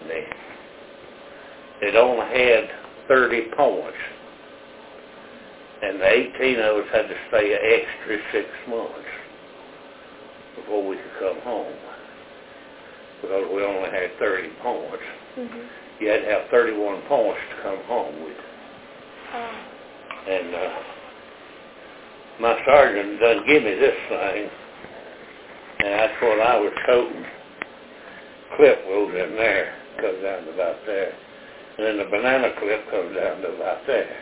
company that only had 30 points. And the 18 of us had to stay an extra 6 months before we could come home, because we only had 30 points. Mm-hmm. You had to have 31 points to come home with. And my sergeant done give me this thing, and that's what I was toting. Clip goes in there, comes down to about there. And then the banana clip comes down to about there.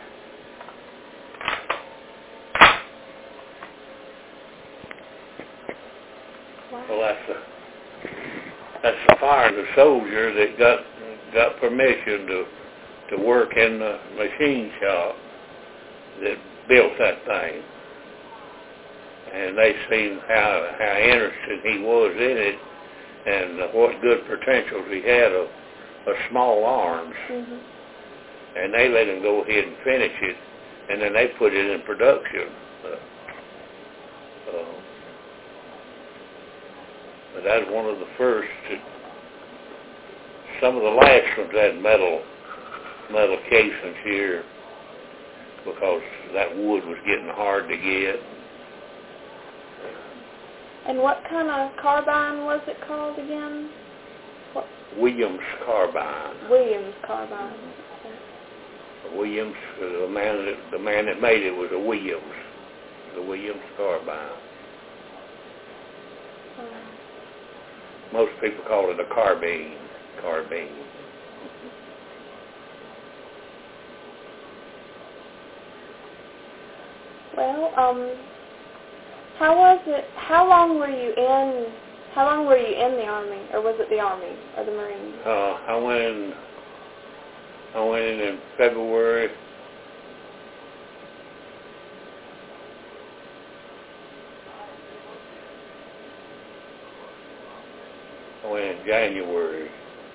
Wow. Well, that's the fire and the soldier that got permission to work in the machine shop that built that thing. And they seen how interested he was in it, and what good potentials he had of small arms. Mm-hmm. And they let him go ahead and finish it, and then they put it in production. But that was one of the first. Some of the last ones had metal casings here, because that wood was getting hard to get. And what kind of carbine was it called again? What? Williams carbine. Williams carbine. Okay. Williams, the man that made it was a Williams, the Williams carbine. Most people call it a carbine. Well, how was it? How long were you in the Army, or was it the Army or the Marines? I went in February. I went in January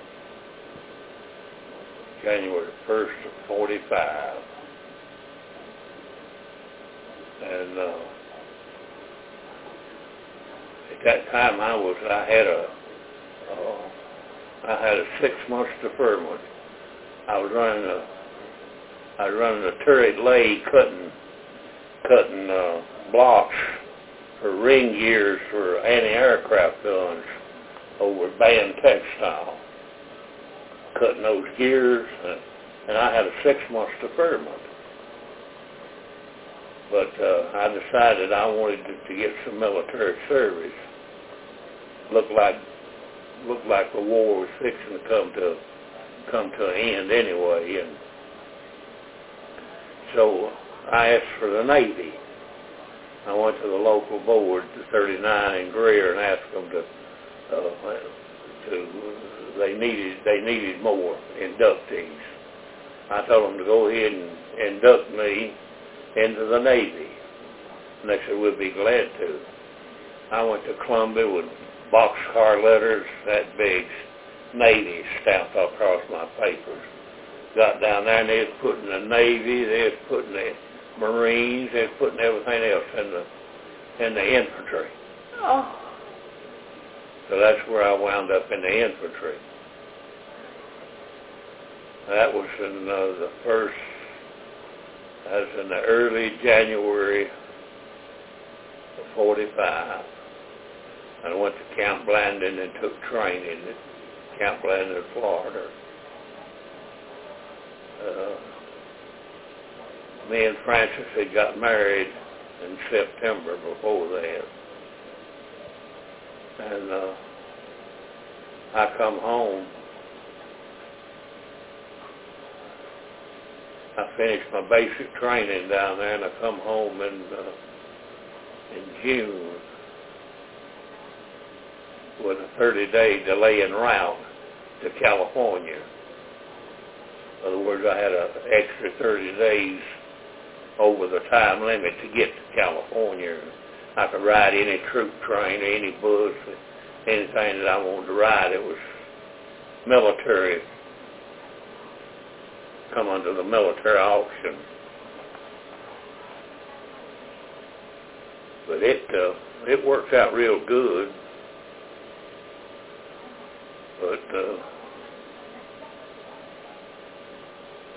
1st of 45. And at that time I had a 6 months deferment. I was running a turret lathe cutting blocks for ring gears for anti-aircraft guns over at Band Textile, cutting those gears, and I had a 6 months deferment. But I decided I wanted to get some military service. Looked like the war was fixing to come to an end anyway, and so I asked for the Navy. I went to the local board, the 39 in Greer, and asked them they needed more inductees. I told them to go ahead and induct me into the Navy, and they said, we'll be glad to. I went to Columbia with boxcar letters that big, Navy stamped across my papers. Got down there, and they was putting the Navy, they was putting the Marines, they was putting everything else in the infantry. Oh. So that's where I wound up in the infantry. That was in in the early January of 45. I went to Camp Blanding and took training at Camp Blanding, Florida. Me and Francis had got married in September before that. And I come home. I finished my basic training down there, and I come home in June with a 30-day delay en route to California. In other words, I had an extra 30 days over the time limit to get to California. I could ride any troop train, any bus, anything that I wanted to ride. It was military, come under the military auction. But it worked out real good. But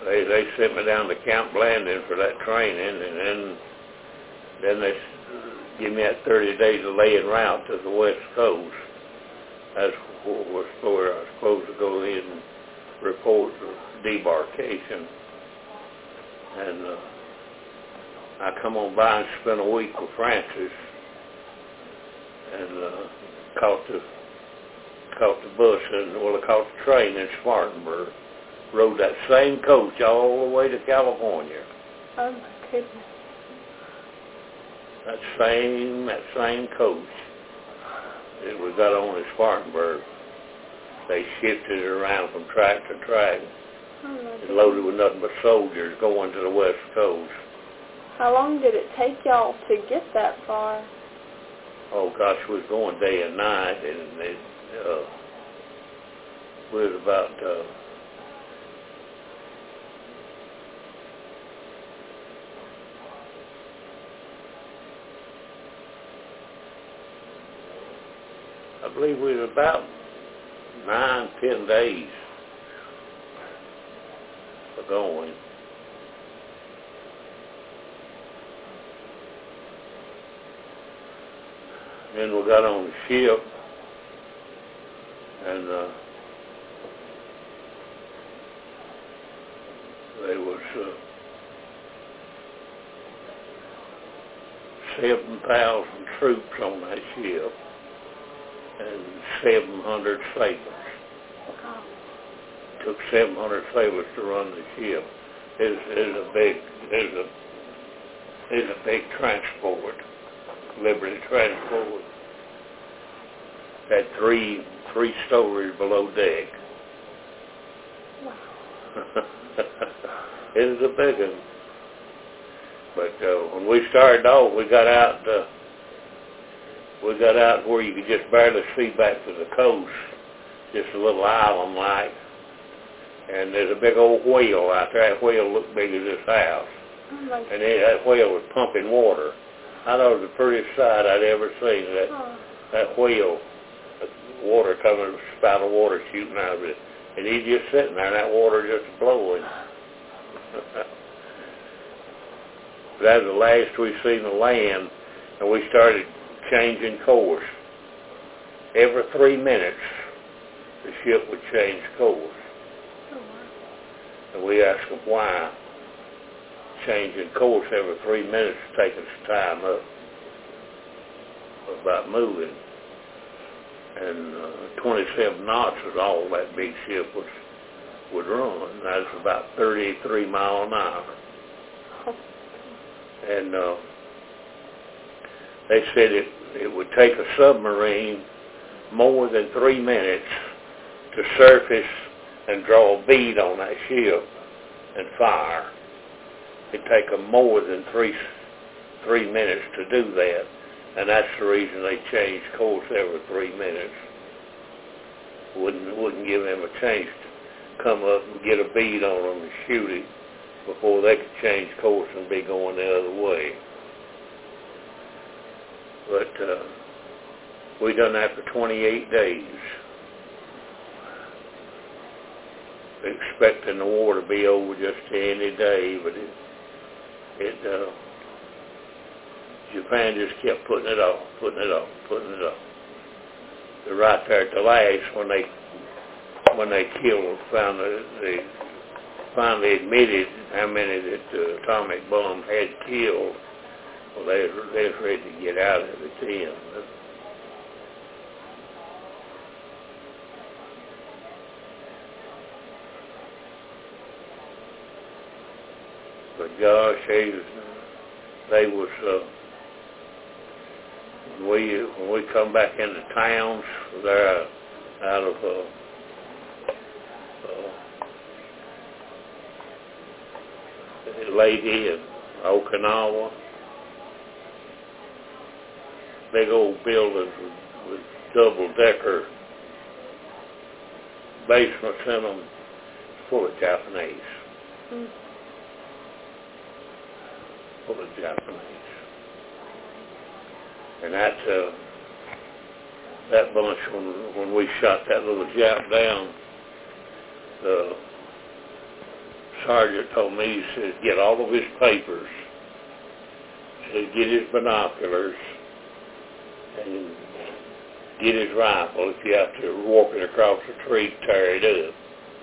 they sent me down to Camp Blanding for that training, and then they give me that 30 days of laying route to the West Coast. That's where I was supposed to go in and report the debarkation. And I come on by and spent a week with Francis, and caught the bus, I caught the train in Spartanburg. Rode that same coach all the way to California. Oh my goodness. That same coach that we got on in Spartanburg. They shifted it around from track to track. It's loaded with nothing but soldiers going to the West Coast. How long did it take y'all to get that far? Oh gosh, we was going day and night, and we was about I believe we was about 9-10 days for going. Then we got on the ship, and there was 7,000 troops on that ship and 700 sailors. Wow. Took 700 sailors to run the ship. It's a big transport. Liberty Transport. Had three stories below deck. Wow. It was a big one. But when we started off, we got out where you could just barely see back to the coast, just a little island like. And there's a big old whale out there. That whale looked big as this house. Oh my And that whale was pumping water. I thought it was the prettiest sight I'd ever seen. That whale, water coming, a spout of water shooting out of it. And he's just sitting there, and that water just blowing. That was the last we seen the land, and we started changing course. Every 3 minutes, the ship would change course. Oh, wow. And we asked them why. Changing course every 3 minutes, taking some time up about moving. And 27 knots was all that big ship would run. That was about 33 miles an hour. And they said it would take a submarine more than 3 minutes to surface and draw a bead on that ship and fire. It'd take them more than three minutes to do that, and that's the reason they changed course every 3 minutes. Wouldn't give them a chance to come up and get a bead on them and shoot it before they could change course and be going the other way. But we done that for 28 days, expecting the war to be over just any day, but Japan just kept putting it off. They're right there at the last when they killed, they finally admitted how many that the atomic bomb had killed. Well, they was ready to get out of it then. But gosh, they was when we come back into towns, they're out of Lady and Okinawa, big old buildings with double-decker basements in them, full of Japanese. Mm. Full of Japanese. And that bunch, when we shot that little Jap down, the sergeant told me, he said, get all of his papers. He said, get his binoculars and get his rifle. If you have to walk it across the tree, tear it up.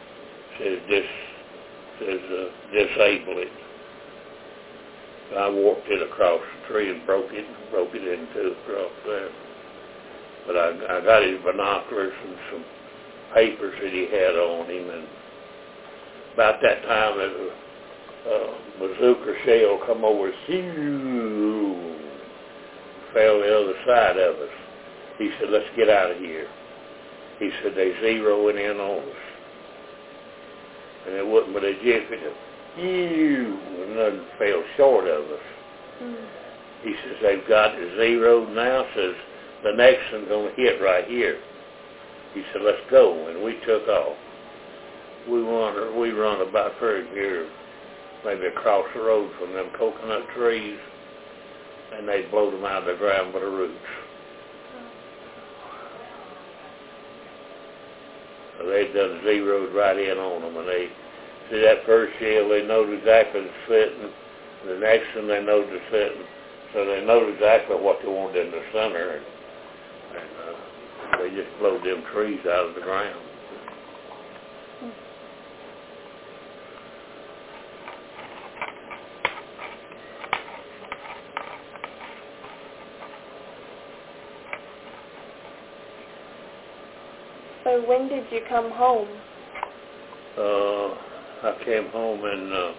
Disable it. I walked it across the tree and broke it in two across there. But I got his binoculars and some papers that he had on him, and about that time a bazooka shell come over, fell the other side of us. He said, let's get out of here. He said, they zeroing in on us. And it wasn't but a jiffy and nothing fell short of us. He says, they've got it zeroed now. Says, the next one's going to hit right here. He said, let's go. And we took off. We run about through here, maybe across the road from them coconut trees, and they blowed them out of the ground by the roots. So they'd done zeroed right in on them, and they see that first shell, they knowed exactly the setting. The next one, they knowed the setting, so they knowed exactly what they wanted in the center, and they just blowed them trees out of the ground. So when did you come home? I came home in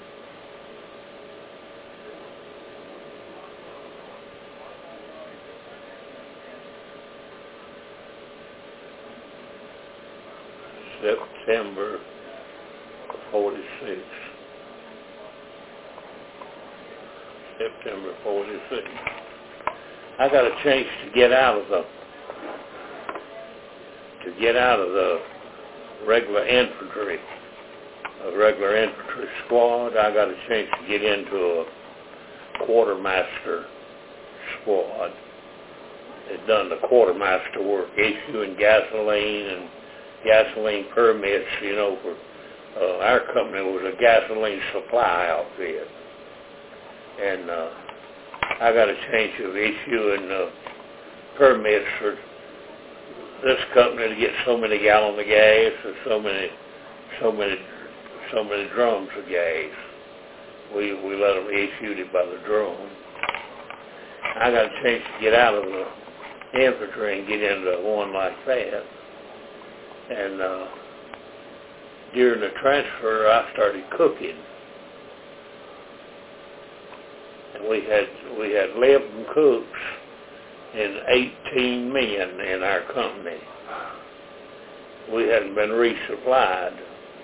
September of 46. September 46. I got a chance to get out of the regular infantry squad. I got a chance to get into a quartermaster squad. They'd done the quartermaster work, issuing gasoline permits, for our company was a gasoline supply outfit. And I got a chance of issuing permits for this company to get so many gallons of gas or so many drums of gas. We let them issue it by the drum. I got a chance to get out of the infantry and get into one like that. And during the transfer, I started cooking. And we had 11 cooks and 18 men in our company. We hadn't been resupplied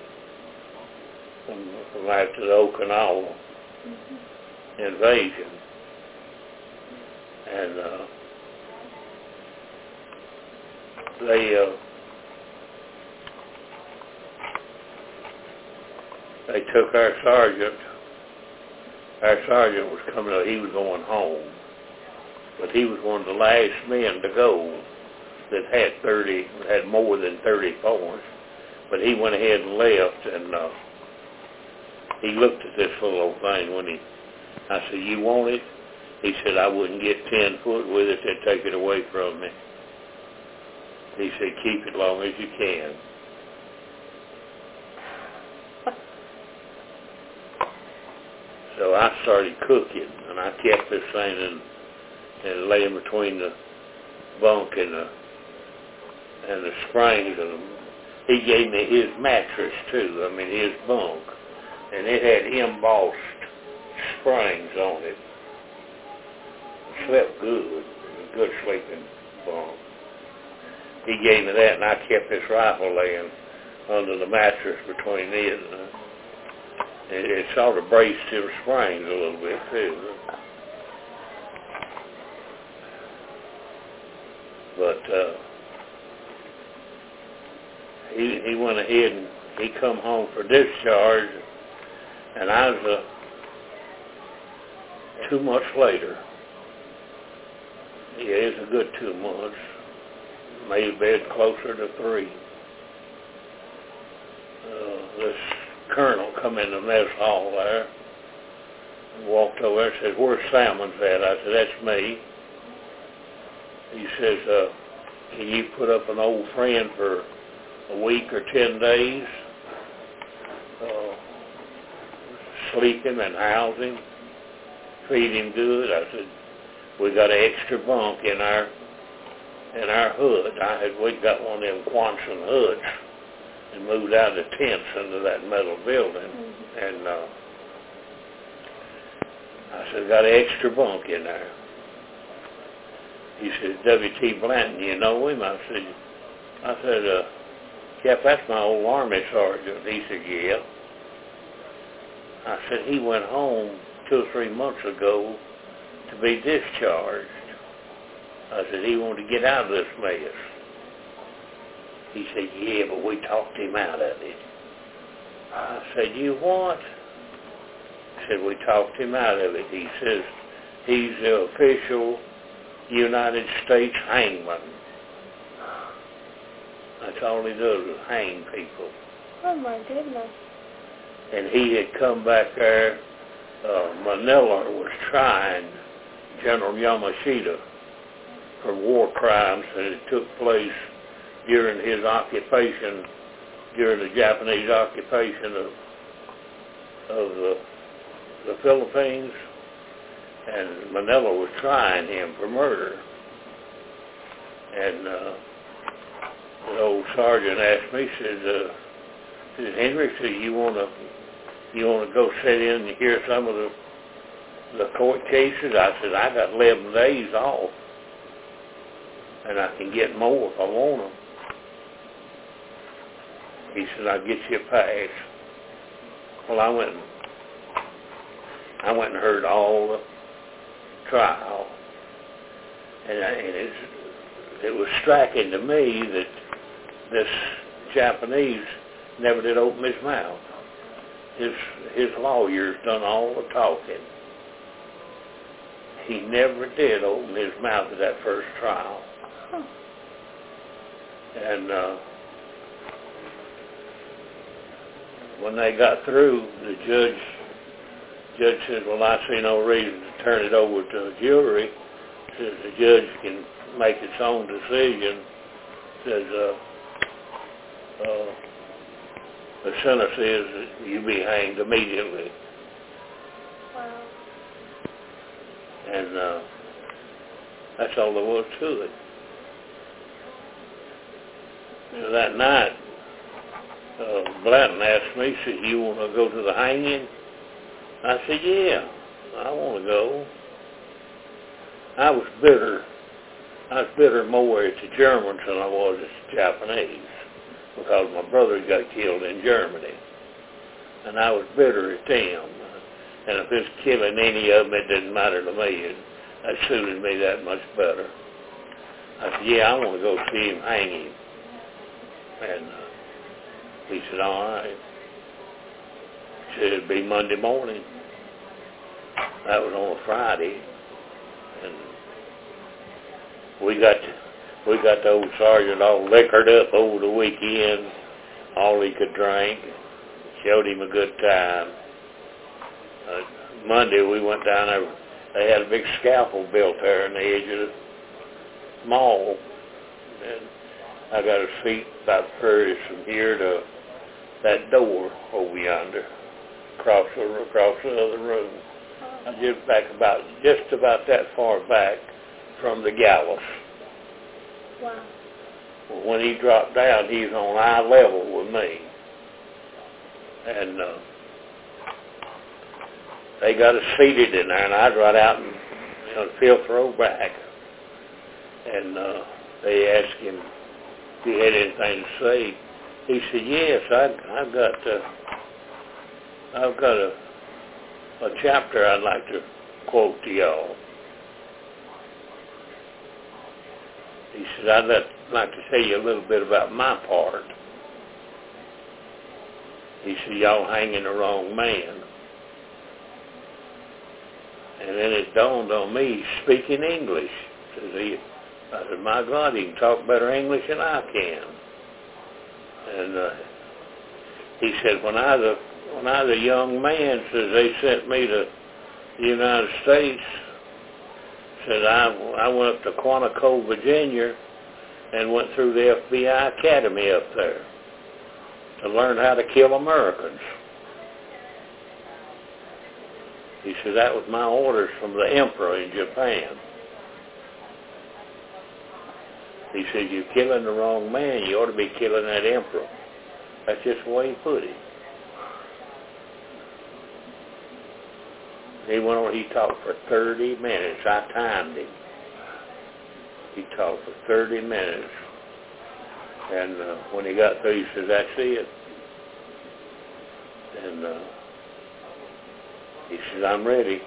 from after the Okinawa invasion. And they took our sergeant. Our sergeant was coming up. He was going home. But he was one of the last men to go that had more than 30 points. But he went ahead and left, and he looked at this little old thing I said, you want it? He said, I wouldn't get 10 foot with it. They'd take it away from me. He said, keep it long as you can. So I started cooking, and I kept this thing and laying between the bunk and the springs. And he gave me his mattress too. I mean his bunk, and it had embossed springs on it. I slept good, good sleeping bunk. He gave me that, and I kept this rifle laying under the mattress between it. And it sort of braced his springs a little bit too. But he went ahead and he come home for discharge, and I was 2 months later. Yeah, it's a good 2 months. Maybe closer to 3. This colonel come in the mess hall there, walked over there and said, "Where's Salmon's at?" I said, "That's me." He says, "Can you put up an old friend for a week or 10 days? Sleep him and house him, feed him good?" I said, "We got an extra bunk in our hood." We got one of them Quonset hoods and moved out the tents into that metal building. Mm-hmm. And I said, "Got an extra bunk in there." He said, "W.T. Blanton, you know him?" I said, "Cap, that's my old Army sergeant." He said, "Yeah." I said, "He went home 2 or 3 months ago to be discharged." I said, "He wanted to get out of this mess." He said, "Yeah, but we talked him out of it." I said, "You what?" He said, "We talked him out of it." He says, "He's the official United States hangman." That's all he does is hang people. Oh, my goodness. And he had come back there. Manila was trying General Yamashita for war crimes that had took place during his occupation, during the Japanese occupation of the Philippines. And Manila was trying him for murder. And the old sergeant asked me, said, "Henry, said, you want to go sit in and hear some of the court cases?" I said, "I got 11 days off, and I can get more if I want them." He said, "I'll get you a pass." Well, I went and heard all the trial, and it was striking to me that this Japanese never did open his mouth. His lawyers done all the talking. He never did open his mouth at that first trial. Huh. And when they got through, the judge said, "Well, I see no reason to turn it over to a jury." Says the judge can make its own decision. Says the sentence is that you be hanged immediately. Wow. And that's all there was to it. So that night, Blanton asked me, said, "You want to go to the hanging?" I said, "Yeah, I want to go." I was bitter more at the Germans than I was at the Japanese, because my brother got killed in Germany, and I was bitter at them. And if it's killing any of them, it didn't matter to me. That suited me that much better. I said, "Yeah, I want to go see him hang him." And he said, "All right." He said, "It'd be Monday morning." That was on a Friday. And we got the old sergeant all liquored up over the weekend, all he could drink. Showed him a good time. Monday we went down there. They had a big scaffold built there in the edge of the mall. And I got a seat about furthest from here to that door over yonder, across the other room. I just about that far back from the gallows. Wow. Well, when he dropped down, he was on eye level with me. And they got us seated in there, and I'd run out and fifth row back. And they asked him if he had anything to say. He said, "Yes, I've got a chapter I'd like to quote to y'all." He said, "I'd like to tell you a little bit about my part." He said, "Y'all hanging the wrong man." And then it dawned on me, he's speaking English. I said, "My God, he can talk better English than I can." And he said, "When I was when I was a young man, says they sent me to the United States. Said I went up to Quantico, Virginia, and went through the FBI Academy up there to learn how to kill Americans. He said that was my orders from the emperor in Japan. He said, you're killing the wrong man. You ought to be killing that emperor. That's just the way he put it. He went on, he talked for 30 minutes. I timed him. He talked for 30 minutes. And when he got through, he said, that's it. And he said, I'm ready.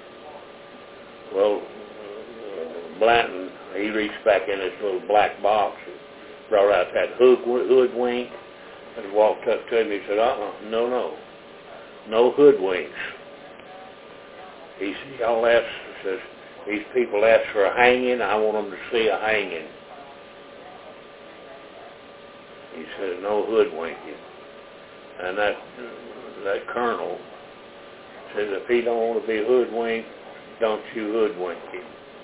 Well, Blanton, he reached back in his little black box and brought out that hoodwink and walked up to him. He said, no hoodwinks. He said, y'all ask, says, these people ask for a hanging, I want them to see a hanging. He said, no hoodwinking. And that colonel says, if he don't want to be hoodwinked, don't you hoodwink him.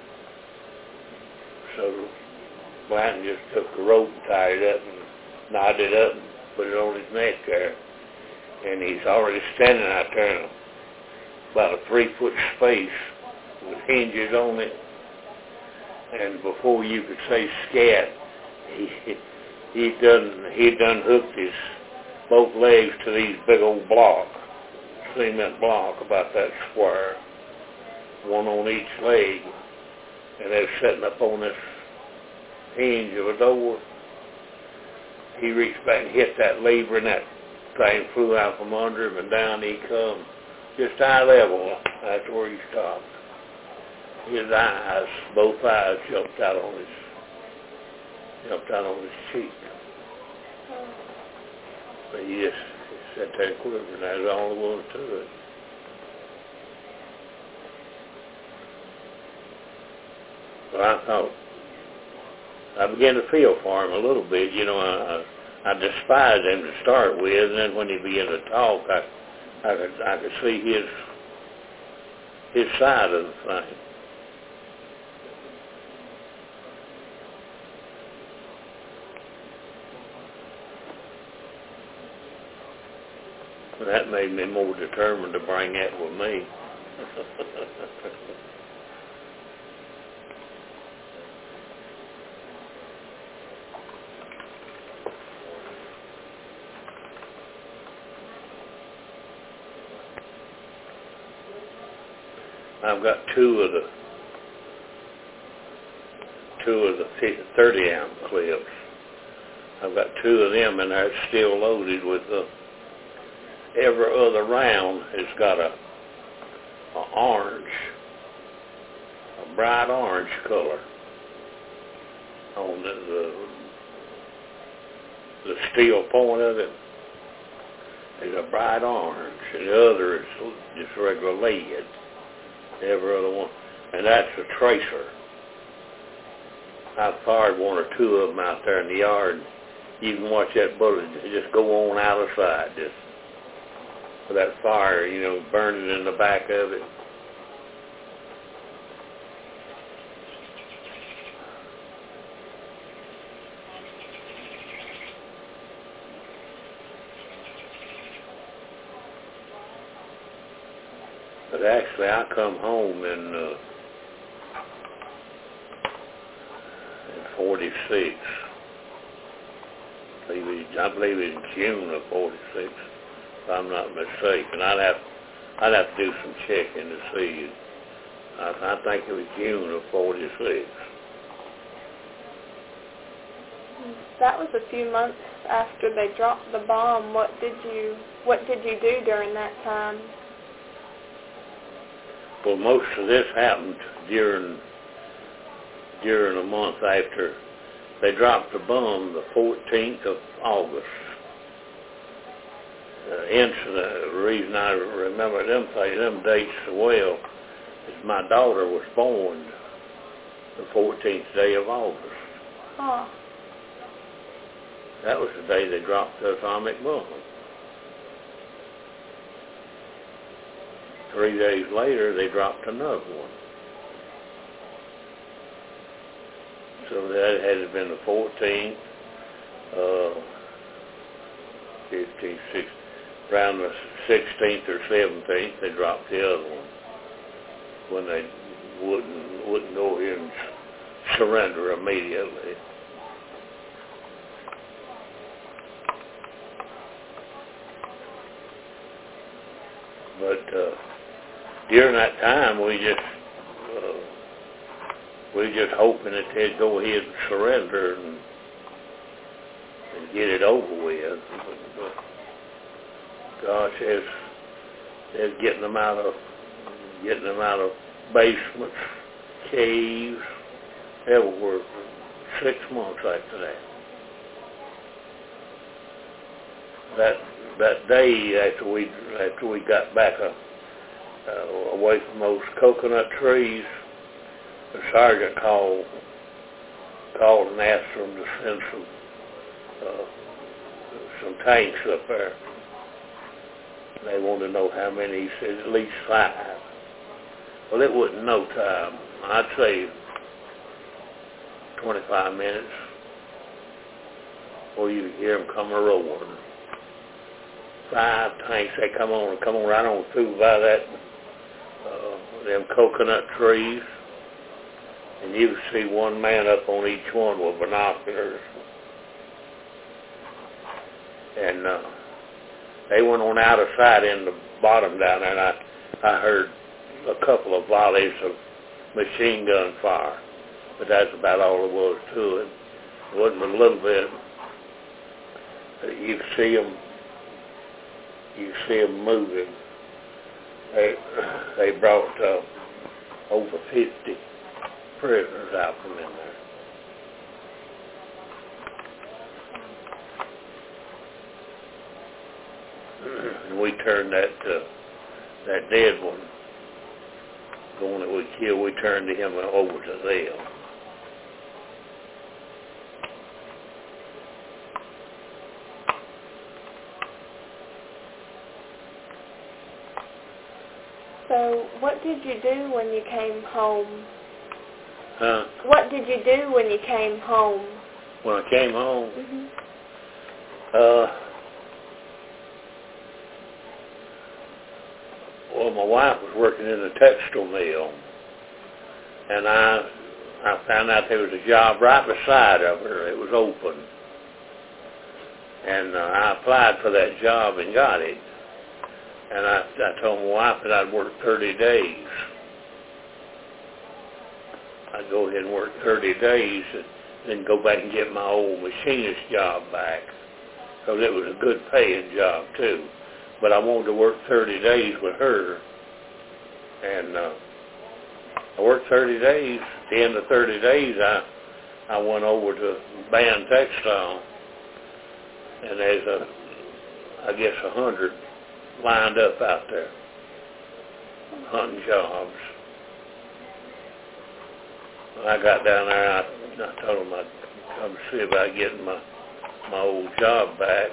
So Blanton just took the rope and tied it up and knotted it up and put it on his neck there. And he's already standing out there in about a 3-foot space with hinges on it. And before you could say scat, he'd done hooked his both legs to these big old blocks, cement block about that square, one on each leg. And they were sitting up on this hinge of a door. He reached back and hit that lever, and that thing flew out from under him, and down he come. Just eye level, that's where he stopped. His eyes, both eyes, jumped out on his cheek. But he just sat there quivering. That's all there was to it. But I began to feel for him a little bit. You know, I despised him to start with, and then when he began to talk, I could see his side of the thing. But that made me more determined to bring that with me. I've got two of the 30 amp clips. I've got two of them in there still loaded with every other round has got a bright orange color on the steel point of it. Is a bright orange, and the other is just regular lead. Every other one, and that's a tracer. I've fired one or two of them out there in the yard. You can watch that bullet just go on out of sight, just with that fire, you know, burning in the back of it. But actually, I come home in 46. I believe it's June of 46, if I'm not mistaken. I'd have to do some checking to see. I think it was June of 46. That was a few months after they dropped the bomb. What did you do during that time? Well, most of this happened during a month after they dropped the bomb, the 14th of August. Incident, the reason I remember them dates so well is my daughter was born the 14th day of August. Oh. That was the day they dropped the atomic bomb. 3 days later, they dropped another one. So that had been the 14th, 15th, 16th, around the 16th or 17th, they dropped the other one when they wouldn't go ahead and surrender immediately. But during that time, we just hoping that they'd go ahead and surrender and get it over with. But gosh, they're getting them out of basements, caves, everywhere for 6 months after that. That day after we got back away from those coconut trees, the sergeant called and asked them to send some tanks up there. They wanted to know how many. He said at least 5. Well, it wasn't no time. I'd say 25 minutes before you hear them come roaring. 5 tanks, they come on right on through by them coconut trees, and you could see one man up on each one with binoculars. And they went on out of sight in the bottom down there, and I heard a couple of volleys of machine gun fire, but that's about all there was to it. It wasn't but a little bit. You could see them. You see them moving. They brought over 50 prisoners out from in there. And we turned that dead one, the one that we killed, we turned him over to them. So, what did you do when you came home? Huh? What did you do when you came home? When I came home? Mm-hmm. Well, my wife was working in a textile mill, and I found out there was a job right beside of her. It was open, and I applied for that job and got it. And I told my wife that I'd work 30 days. I'd go ahead and work 30 days and then go back and get my old machinist job back, because it was a good paying job too. But I wanted to work 30 days with her. And I worked 30 days. At the end of 30 days, I went over to Band Textile, and there's I guess 100 lined up out there, hunting jobs. When I got down there, I told them I'd come see about getting my old job back.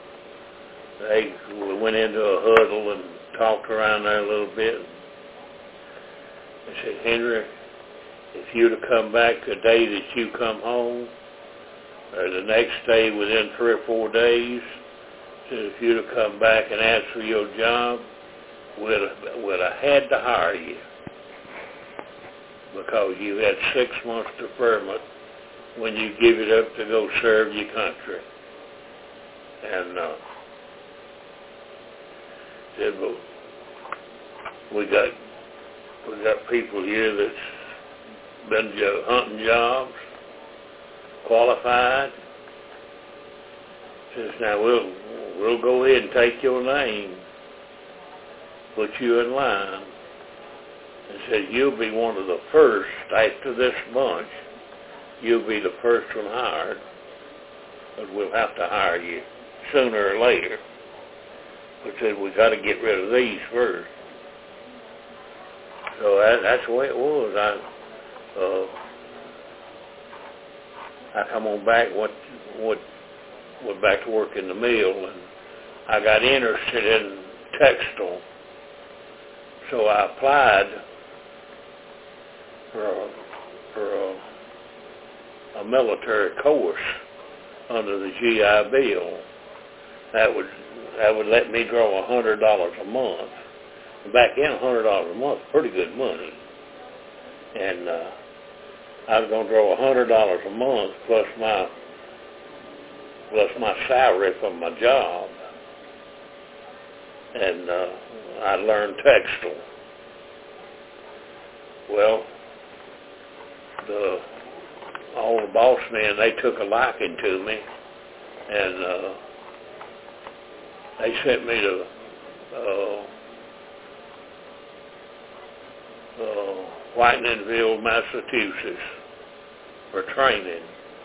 We went into a huddle and talked around there a little bit. They said, Henry, if you'd have come back the day that you come home, or the next day within 3 or 4 days, if you'd have come back and asked for your job, we'd have had to hire you, because you had 6 months deferment when you give it up to go serve your country. And said, but we got people here that's been hunting jobs, qualified. Says, now we'll go ahead and take your name, put you in line, and said, you'll be one of the first after this bunch. You'll be the first one hired, but we'll have to hire you sooner or later. But said, we got to get rid of these first. So that's the way it was. I come on back, went back to work in the mill, and I got interested in textile. So I applied for a military course under the GI Bill. That would let me draw $100 a month. Back then, $100 a month, pretty good money. And I was going to draw $100 a month plus my salary from my job. And I learned textile. Well, all the boss men, they took a liking to me, and they sent me to Whiteninville, Massachusetts for training.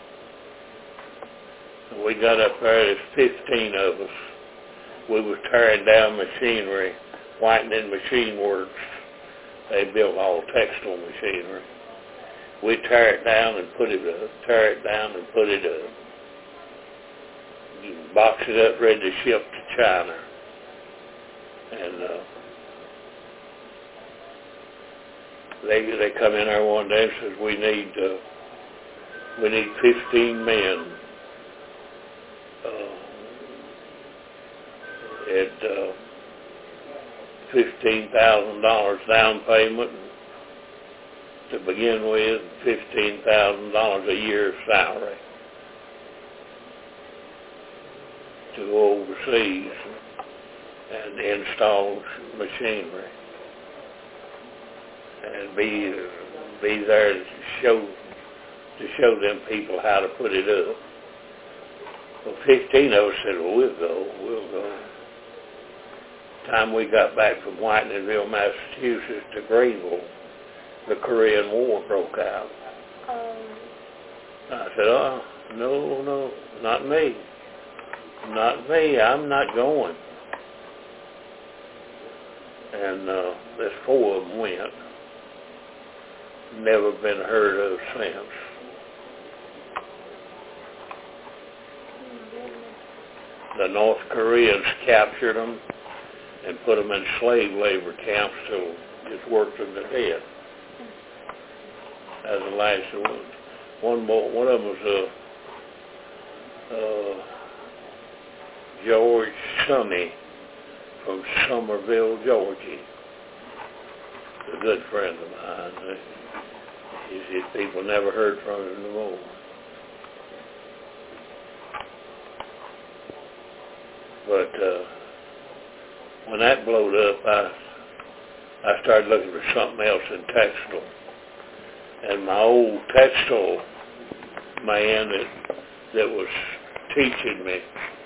And we got up there, there's 15 of us. We was tearing down machinery, Whitening Machine Works. They built all textile machinery. We tear it down and put it up, tear it down and put it up. You box it up, ready to ship to China. And they come in there one day and says, we need 15 men at $15,000 down payment to begin with, $15,000 a year salary to go overseas and install machinery and be there to show them people how to put it up. Well, 15 of us said, well, we'll go. Time we got back from Whiteninville, Massachusetts to Greenville, the Korean War broke out. I said, no, not me. Not me, I'm not going. And there's 4 of them went. Never been heard of since. The North Koreans captured them and put them in slave labor camps till just worked them to death. As the last one. One of them was George Summey from Somerville, Georgia. A good friend of mine. His people never heard from him no more. But when that blowed up, I started looking for something else in textile. And my old textile man that was teaching me,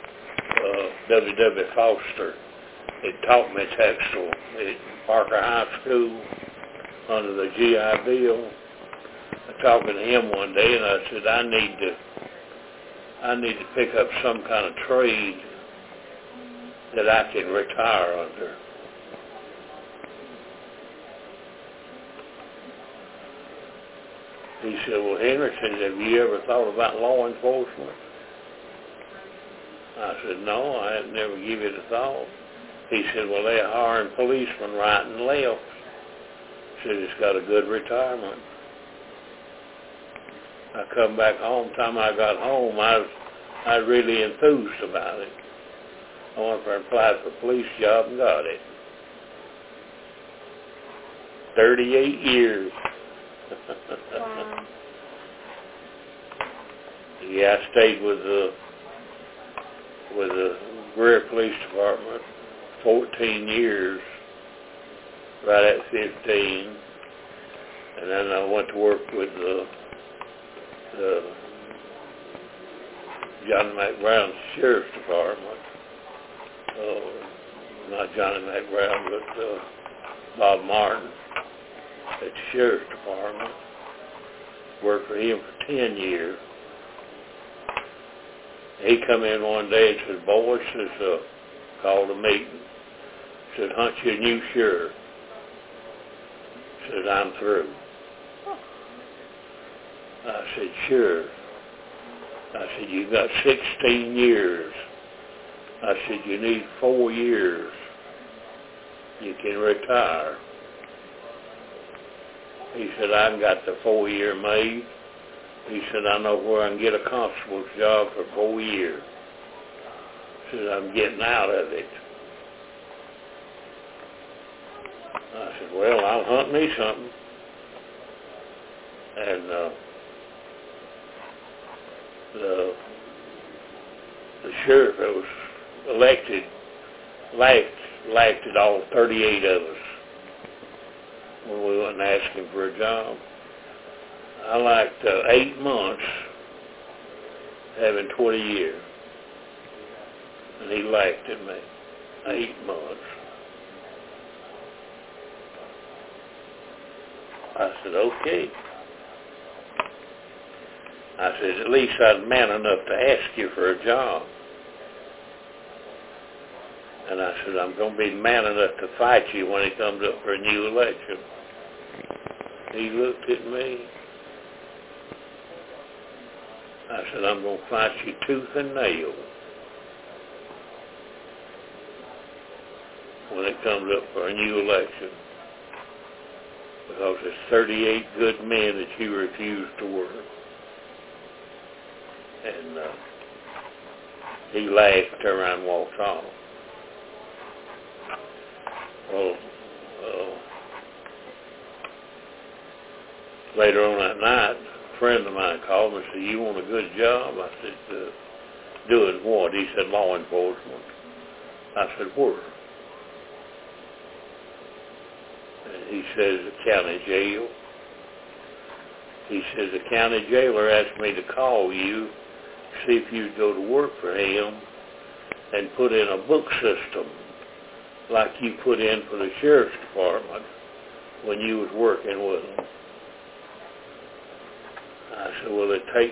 W.W. Foster, it taught me textile at Parker High School under the GI Bill. I was talking to him one day, and I said, I need to pick up some kind of trade that I can retire under. He said, well, Henderson, have you ever thought about law enforcement? I said, no, I had never given it a thought. He said, well, they're hiring policemen right and left. He said, it's got a good retirement. I come back home. Time I got home, I was really enthused about it. I went for and applied for a police job and got it. 38 years. Wow. Yeah, I stayed with the Greer Police Department 14 years, right at 15, and then I went to work with the Johnny McBrown Sheriff's Department. Not Johnny McBrown, but Bob Martin at the Sheriff's Department. Worked for him for 10 years. He come in one day and said, boy, says, called a meeting. Said, hunt you a new sheriff. Said, I'm through. I said, sure. I said, you got 16 years. I said, you need 4 years. you can retire. He said, I got the 4-year made. He said, I know where I can get a constable's job for 4 years. He said, I'm getting out of it. I said, well, I'll hunt me something. And the sheriff that was elected laughed at all 38 of us when we went and asked him for a job. I liked 8 months having 20 years. And he laughed at me. 8 months. I said, okay. I said, at least I'm man enough to ask you for a job. And I said, I'm going to be man enough to fight you when it comes up for a new election. He looked at me. I said, I'm going to fight you tooth and nail when it comes up for a new election. Because there's 38 good men that you refuse to work. And he laughed, turned around and walked off. Well, later on that night, a friend of mine called me and said, you want a good job? I said, doing what? He said, law enforcement. I said, where? And he says, the county jail. He says, the county jailer asked me to call you, see if you'd go to work for him and put in a book system like you put in for the sheriff's department when you was working with them. I said, well, it'll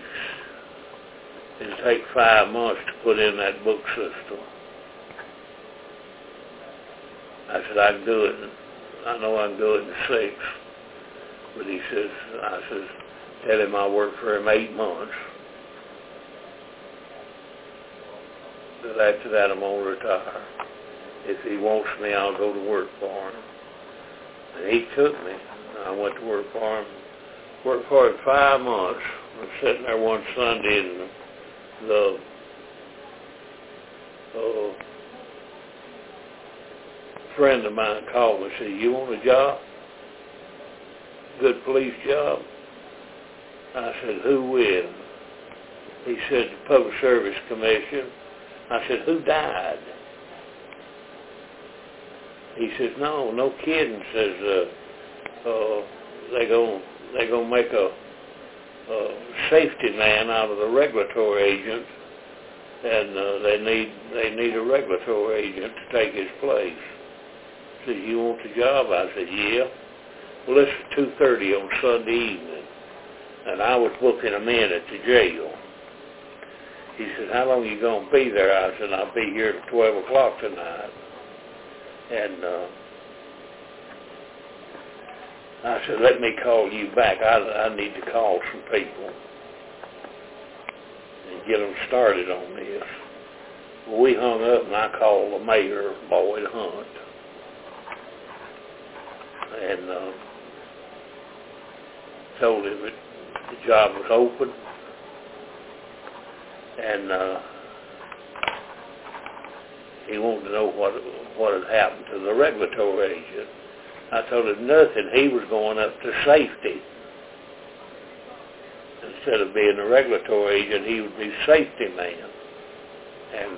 take 5 months to put in that book system. I said, I can do it. I know I can do it in 6. But he says, I says, tell him I worked for him 8 months. But after that, I'm going to retire. If he wants me, I'll go to work for him. And he took me. I went to work for him. Worked for him 5 months. I was sitting there one Sunday, and the friend of mine called me and said, you want a job? Good police job? I said, who with? He said, the Public Service Commission. I said, who died? He says, no kidding. Says, they gonna make a safety man out of the regulatory agent, and they need a regulatory agent to take his place. He said, you want the job? I said, yeah. Well, this is 2:30 on Sunday evening, and I was booking him in at the jail. He said, how long are you going to be there? I said, I'll be here at 12 o'clock tonight. And I said, let me call you back. I need to call some people and get them started on this. Well, we hung up, and I called the mayor, Boyd Hunt. And told him that the job was open. And he wanted to know what had happened to the regulatory agent. I told him nothing. He was going up to safety. Instead of being a regulatory agent, he would be safety man. And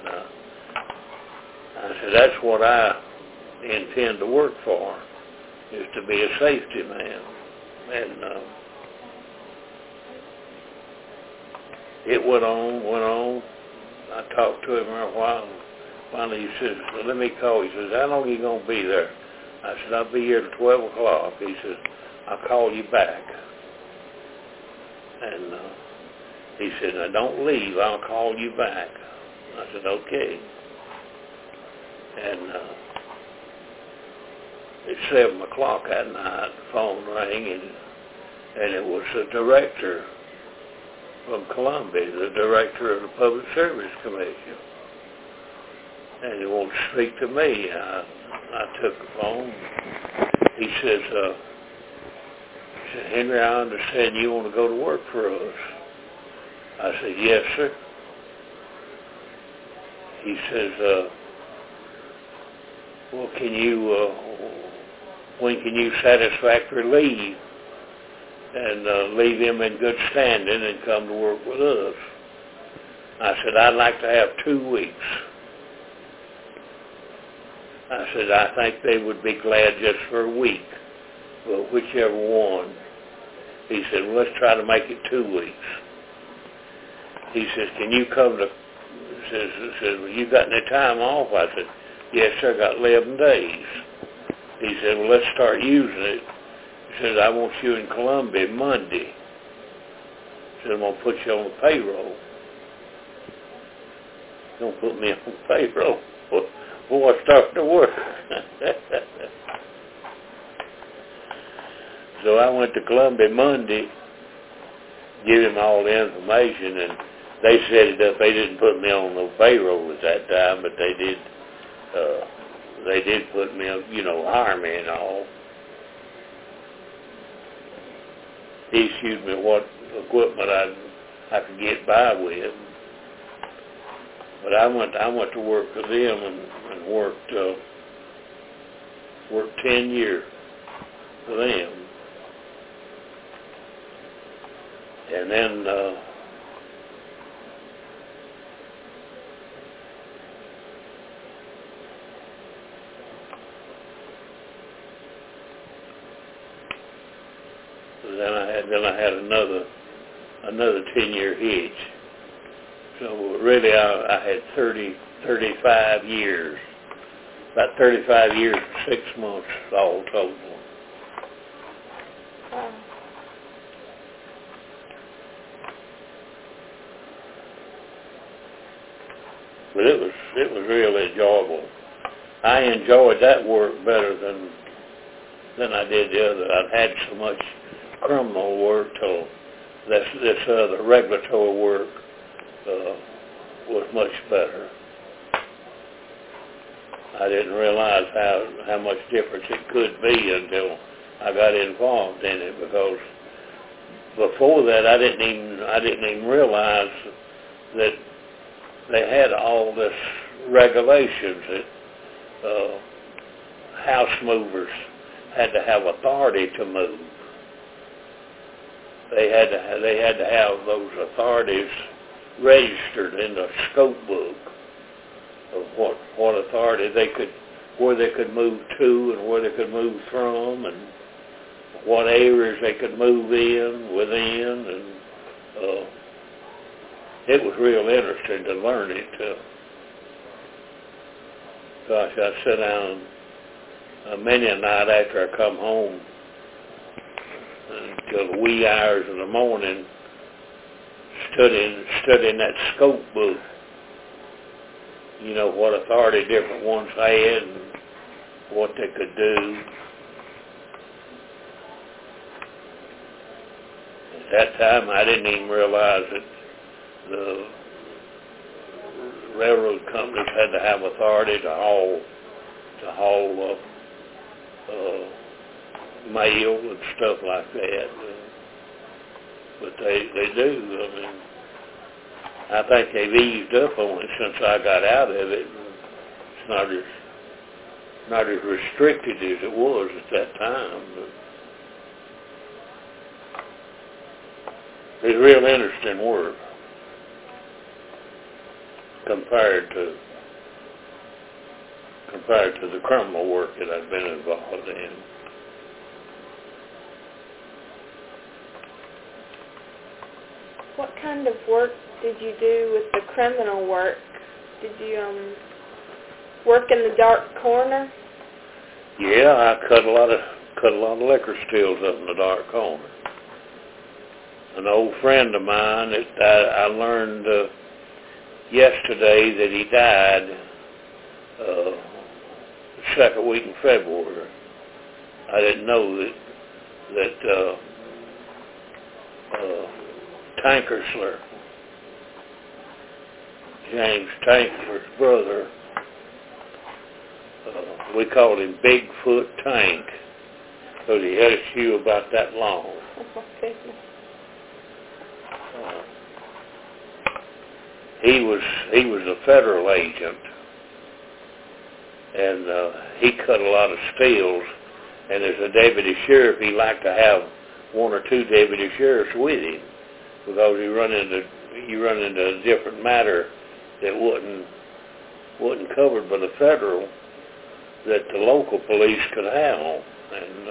I said, that's what I intend to work for, is to be a safety man. And it went on. I talked to him for a while. Finally, he says, well, let me call. He says, how long are you going to be there? I said, I'll be here at 12 o'clock. He says, I'll call you back. And he said, now don't leave. I'll call you back. I said, okay. And at 7 o'clock that night, the phone rang, and it was the director from Columbia, the director of the Public Service Commission. And he wanted to speak to me. I took the phone. He says, Henry, I understand you want to go to work for us. I said, yes, sir. He says, well, when can you satisfactorily leave and leave him in good standing and come to work with us? I said, I'd like to have 2 weeks. I said, I think they would be glad just for a week, but whichever one. He said, well, let's try to make it 2 weeks. He says, can you come to, says, well, you got any time off? I said, yes, sir, I got 11 days. He said, well, let's start using it. He says, I want you in Columbia Monday. He said, I'm going to put you on the payroll. Don't put me on the payroll. Boy, I started to work. So I went to Columbia Monday, give him all the information, and they set it up. They didn't put me on no payroll at that time, but they did put me on, hire me and all. He showed me what equipment I could get by with. But I went to work for them and worked 10 years for them. And then I had another 10-year hitch. So really I had 35 years, about 35 years and 6 months all total. But it was really enjoyable. I enjoyed that work better than I did the other. I'd had so much criminal work till this other regulatory work was much better. I didn't realize how much difference it could be until I got involved in it, because before that I didn't even realize that they had all this regulations that house movers had to have authority to move. They had to have those authorities registered in the scope book of what authority where they could move to and where they could move from, and what areas they could move within, and it was real interesting to learn it. Gosh, I'd sit down many a night after I come home until the wee hours of the morning, studying that scope book. What authority different ones had and what they could do. At that time, I didn't even realize that the railroad companies had to have authority to haul mail and stuff like that. But they do. I mean, I think they've eased up on it since I got out of it. It's not as restricted as it was at that time. But it's real interesting work compared to the criminal work that I've been involved in. What kind of work did you do with the criminal work? Did you work in the dark corner? Yeah, I cut a lot of liquor stills up in the dark corner. An old friend of mine that I learned yesterday that he died the second week in February. I didn't know that Tankersler, James Tankersler's brother, we called him Bigfoot Tank, because he had a shoe about that long. Oh my goodness. He was a federal agent, and he cut a lot of steals. And as a deputy sheriff, he liked to have one or two deputy sheriffs with him, because you run into a different matter that wasn't covered by the federal, that the local police could handle. And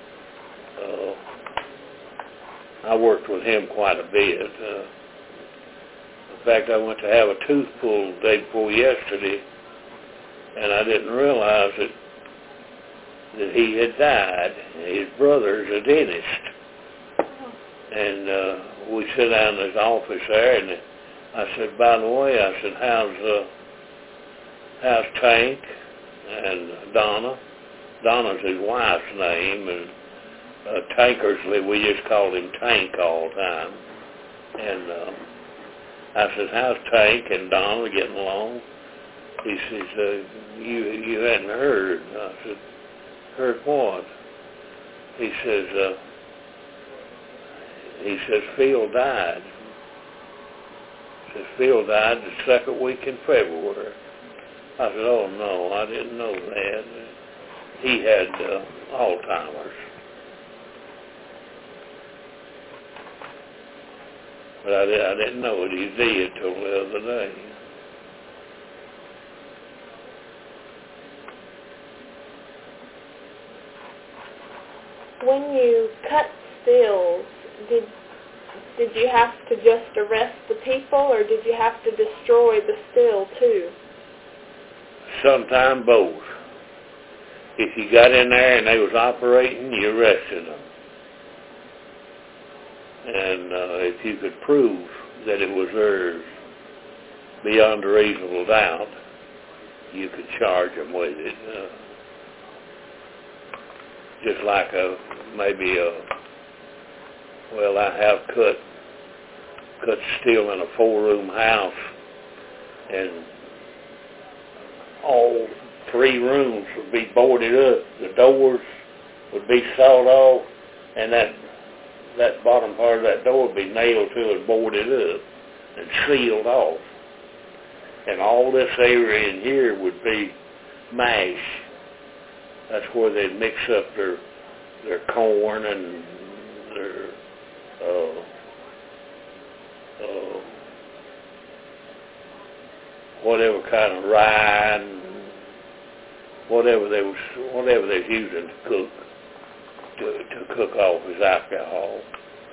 I worked with him quite a bit. In fact, I went to have a tooth pulled the day before yesterday, and I didn't realize that he had died. His brother's a dentist. And we sit down in his office there, and I said, by the way, I said, how's Tank and Donna? Donna's his wife's name, and Tankersley, we just called him Tank all the time. And I said, how's Tank and Donna getting along? He says, you hadn't heard. I said, heard what? He says, Phil died. He says, Phil died the second week in February. I said, oh no, I didn't know that. He had Alzheimer's. But I didn't know it. He did till the other day. When you cut stills, did you have to just arrest the people, or did you have to destroy the still too? Sometime both. If you got in there and they was operating, you arrested them. And if you could prove that it was theirs beyond a reasonable doubt, you could charge them with it. Just like I have cut steel in a 4-room house, and all 3 rooms would be boarded up. The doors would be sawed off, and that bottom part of that door would be nailed to and boarded up and sealed off. And all this area in here would be mash. That's where they'd mix up their corn and their whatever kind of rye and whatever they was using to cook off as alcohol.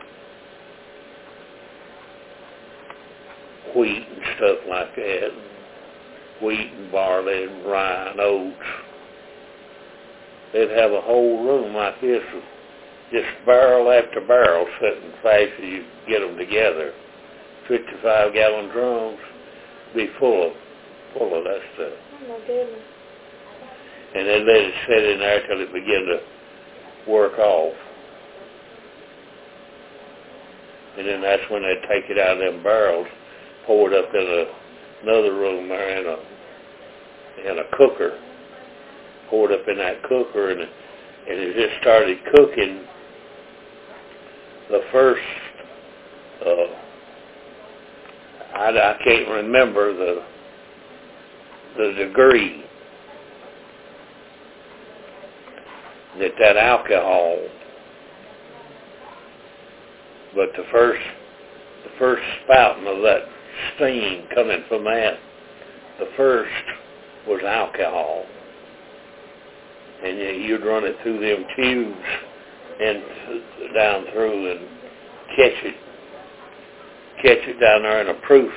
Wheat and stuff like that. Wheat and barley and rye and oats. They'd have a whole room like this with just barrel after barrel sitting fast as you get them together. 55-gallon drums be full of that stuff. Oh my goodness. And they'd let it sit in there till it began to work off. And then that's when they'd take it out of them barrels, pour it up in another room there in a cooker. Pour it up in that cooker, and it just started cooking. The first, I can't remember the degree that alcohol, but the first spouting of that steam coming from that, the first was alcohol. And you'd run it through them tubes and down through and catch it down there in a proof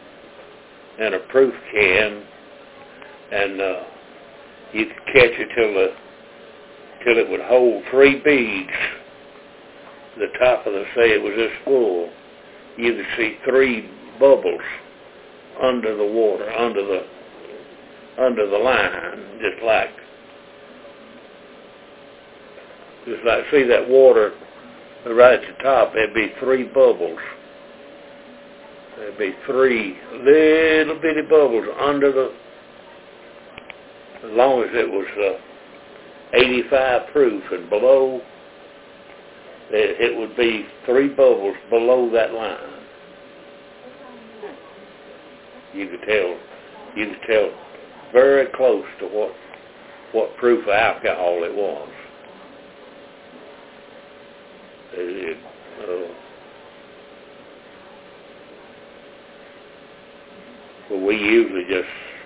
can, and you could catch it till it would hold 3 beads. The top of the say it was this full. You could see 3 bubbles under the water, under the line, just like see that water right at the top. There'd be 3 bubbles. There'd be 3 little bitty bubbles under as long as it was 85 proof and below, it would be 3 bubbles below that line. You could tell very close to what proof of alcohol it was. Well, we usually just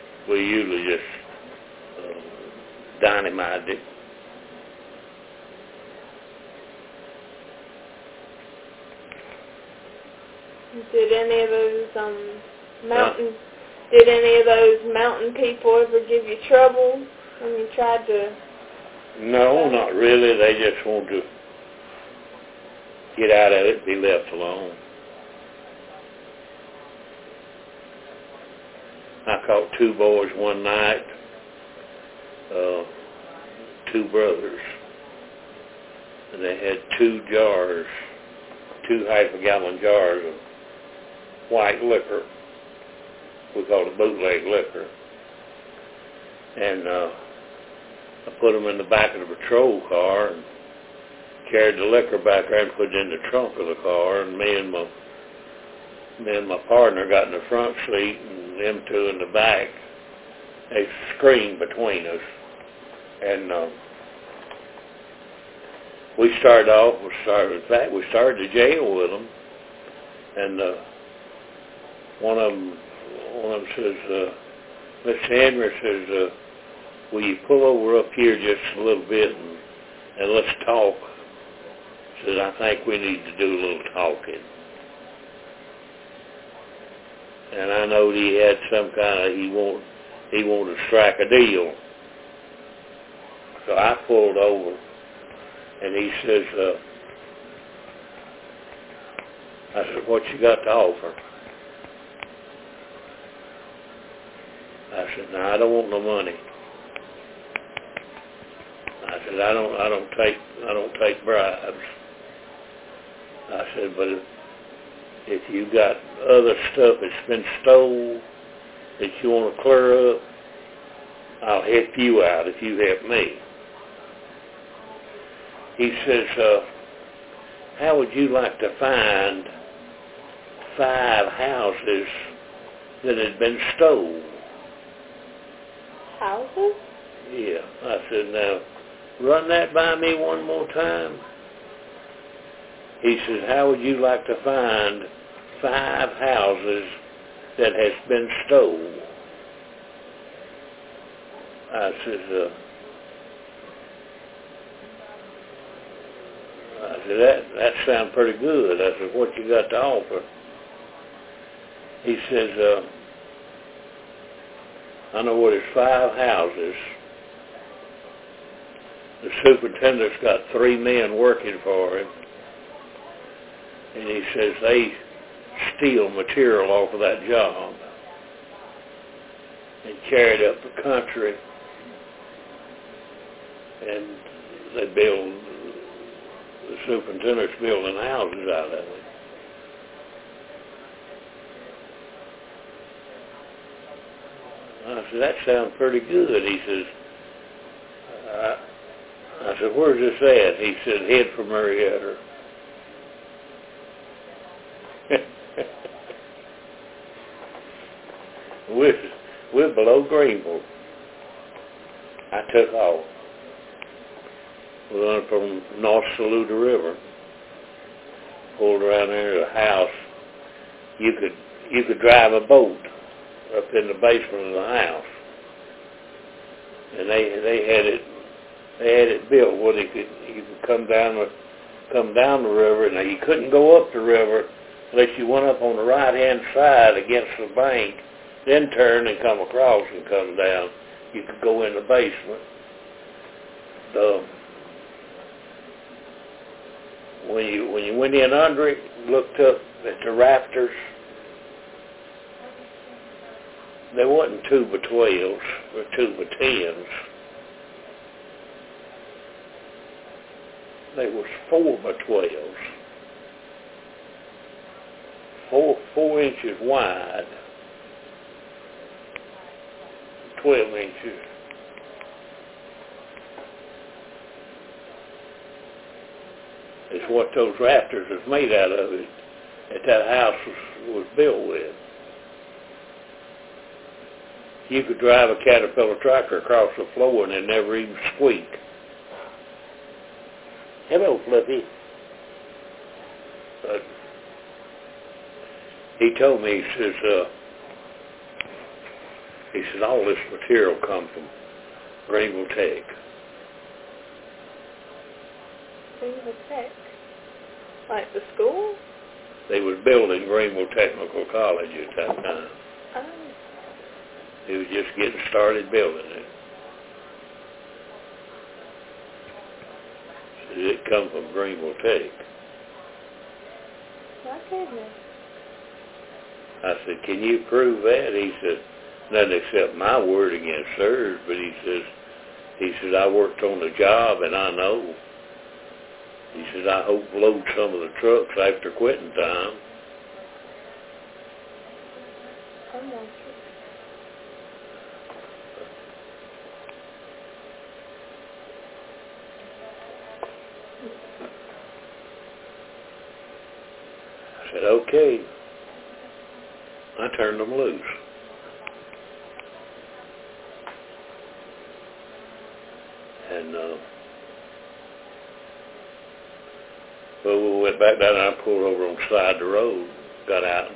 dynamite it. Did any of those Did any of those mountain people ever give you trouble when you tried to? No, not really. They just want to get out of it, be left alone. I caught 2 boys one night, 2 brothers, and they had 2 jars, 2 half-a-gallon jars of white liquor. We call it bootleg liquor. And I put them in the back of the patrol car and carried the liquor back there and put it in the trunk of the car. And me and my partner got in the front seat, and them 2 in the back. They screamed between us. And we started the jail with them. And one of them says, Mr. Henry says, will you pull over up here just a little bit and let's talk? Says, I think we need to do a little talking. And I know he had some kind of, he wanted to strike a deal. So I pulled over, and he says, I said, what you got to offer? I said, no, I don't want no money. I said, I don't take bribes. I said, but if you got other stuff that's been stole that you want to clear up, I'll help you out if you help me. He says, how would you like to find 5 houses that had been stolen? Houses? Yeah. I said, now, run that by me one more time. He says, how would you like to find 5 houses that has been stolen? I said, that sounds pretty good. I said, what you got to offer? He says, I know where there's 5 houses. The superintendent's got 3 men working for him. And he says they steal material off of that job and carry it up the country. And they build, the superintendent's building houses out of it. I said, that sounds pretty good. He says, I said, where's this at? He said, head for Marietta. We're below Greenville. I took off. We went from North Saluda River, pulled around there to a house. You could drive a boat up in the basement of the house, and they had it built where you could come down the river. Now you couldn't go up the river unless you went up on the right hand side against the bank, then turn and come across and come down. You could go in the basement. When you went in under it, looked up at the rafters, there wasn't 2 by 12s or 2 by 10s. There was 4 by 12s. 4 inches wide, 12 inches It's what those rafters is made out of that house was built with. You could drive a Caterpillar tractor across the floor and it never even squeak. Hello, Fluffy. But he told me, he says, all this material comes from Greenville Tech. Greenville Tech? Like the school? They was building Greenville Technical College at that time. Oh. He was just getting started building it. Said it come from Greenville Tech. My goodness. I said, can you prove that? He said, nothing except my word against theirs, but he says, I worked on the job and I know. He says, I hope load some of the trucks after quitting time. I'm not sure. I said, okay. I turned them loose. And, well, we went back down and I pulled over on the side of the road, got out,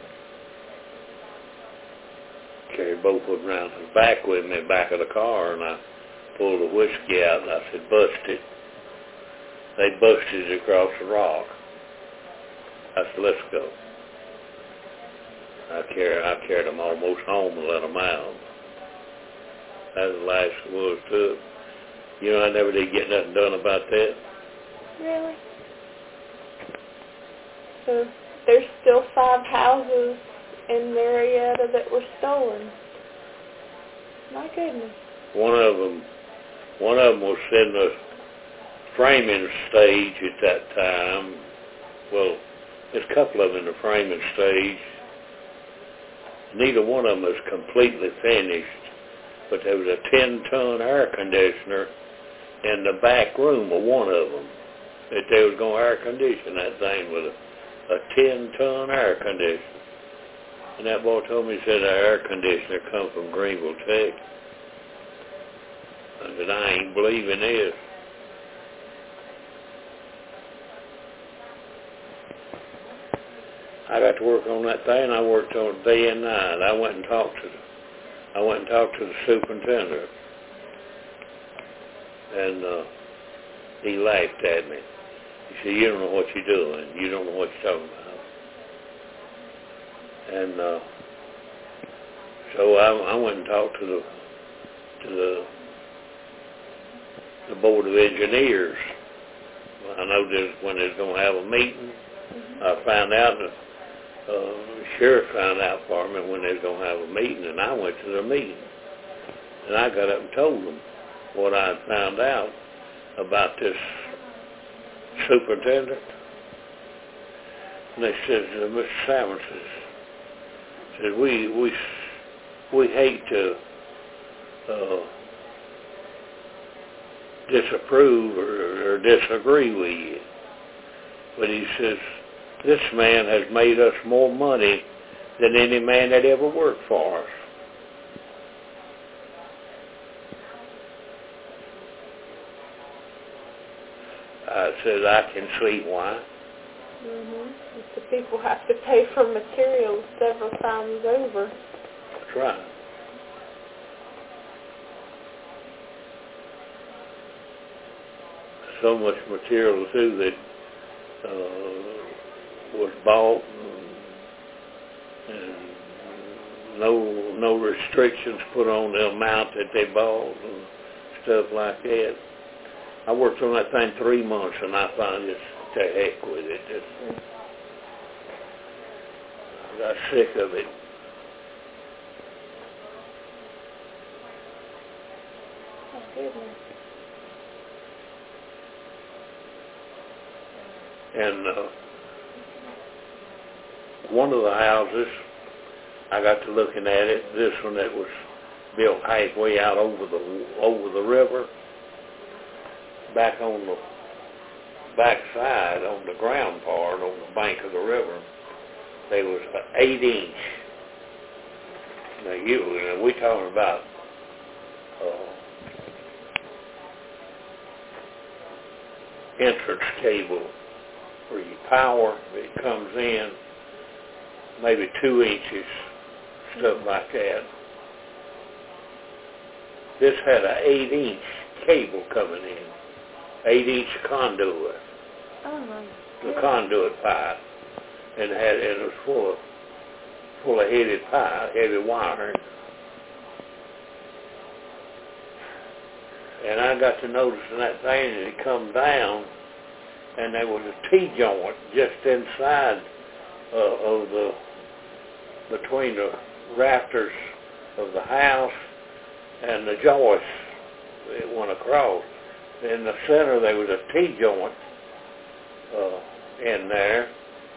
carried both of them around to the back with me, back of the car, and I pulled the whiskey out and I said, bust it. They busted it across the rock. I said, let's go. I carried them almost home and let them out. That was the last it was took. You know, I never did get nothing done about that. Really? So there's still 5 houses in Marietta that were stolen. My goodness. One of them was in the framing stage at that time. Well, there's a couple of them in the framing stage. Neither one of them was completely finished, but there was a 10-ton air conditioner in the back room of one of them that they was going to air condition that thing with a 10-ton air conditioner. And that boy told me, he said, the air conditioner come from Greenville Tech. I said, I ain't believing this. I got to work on that thing. I worked on it day and night. I went and talked to the superintendent, and he laughed at me. He said, "You don't know what you're doing. You don't know what you're talking about." And so I went and talked to the Board of Engineers. I know when they're going to have a meeting. I found out that sheriff found out for me when they was going to have a meeting, and I went to their meeting. And I got up and told them what I had found out about this superintendent. And they said, Mr. Salmon says, we hate to disapprove or disagree with you. But he says, this man has made us more money than any man that ever worked for us. I said, I can see why. The people have to pay for materials several times over. That's right. So much material too that was bought, and no restrictions put on the amount that they bought and stuff like that. I worked on that thing 3 months, and I found just to heck with it. I got sick of it. Oh, goodness. And one of the houses, I got to looking at it. This one that was built halfway out over the river, back on back side, on the ground part, on the bank of the river, there was an 8-inch. Now we're talking about entrance cable where your power, it comes in, maybe 2 inches, stuff like that. This had an 8-inch cable coming in, 8-inch conduit. Oh my. The conduit pipe, and it was full of heavy pipe, heavy wiring. And I got to noticing that thing, and it come down, and there was a T-joint just inside between the rafters of the house and the joist. It went across. In the center, there was a T-joint in there,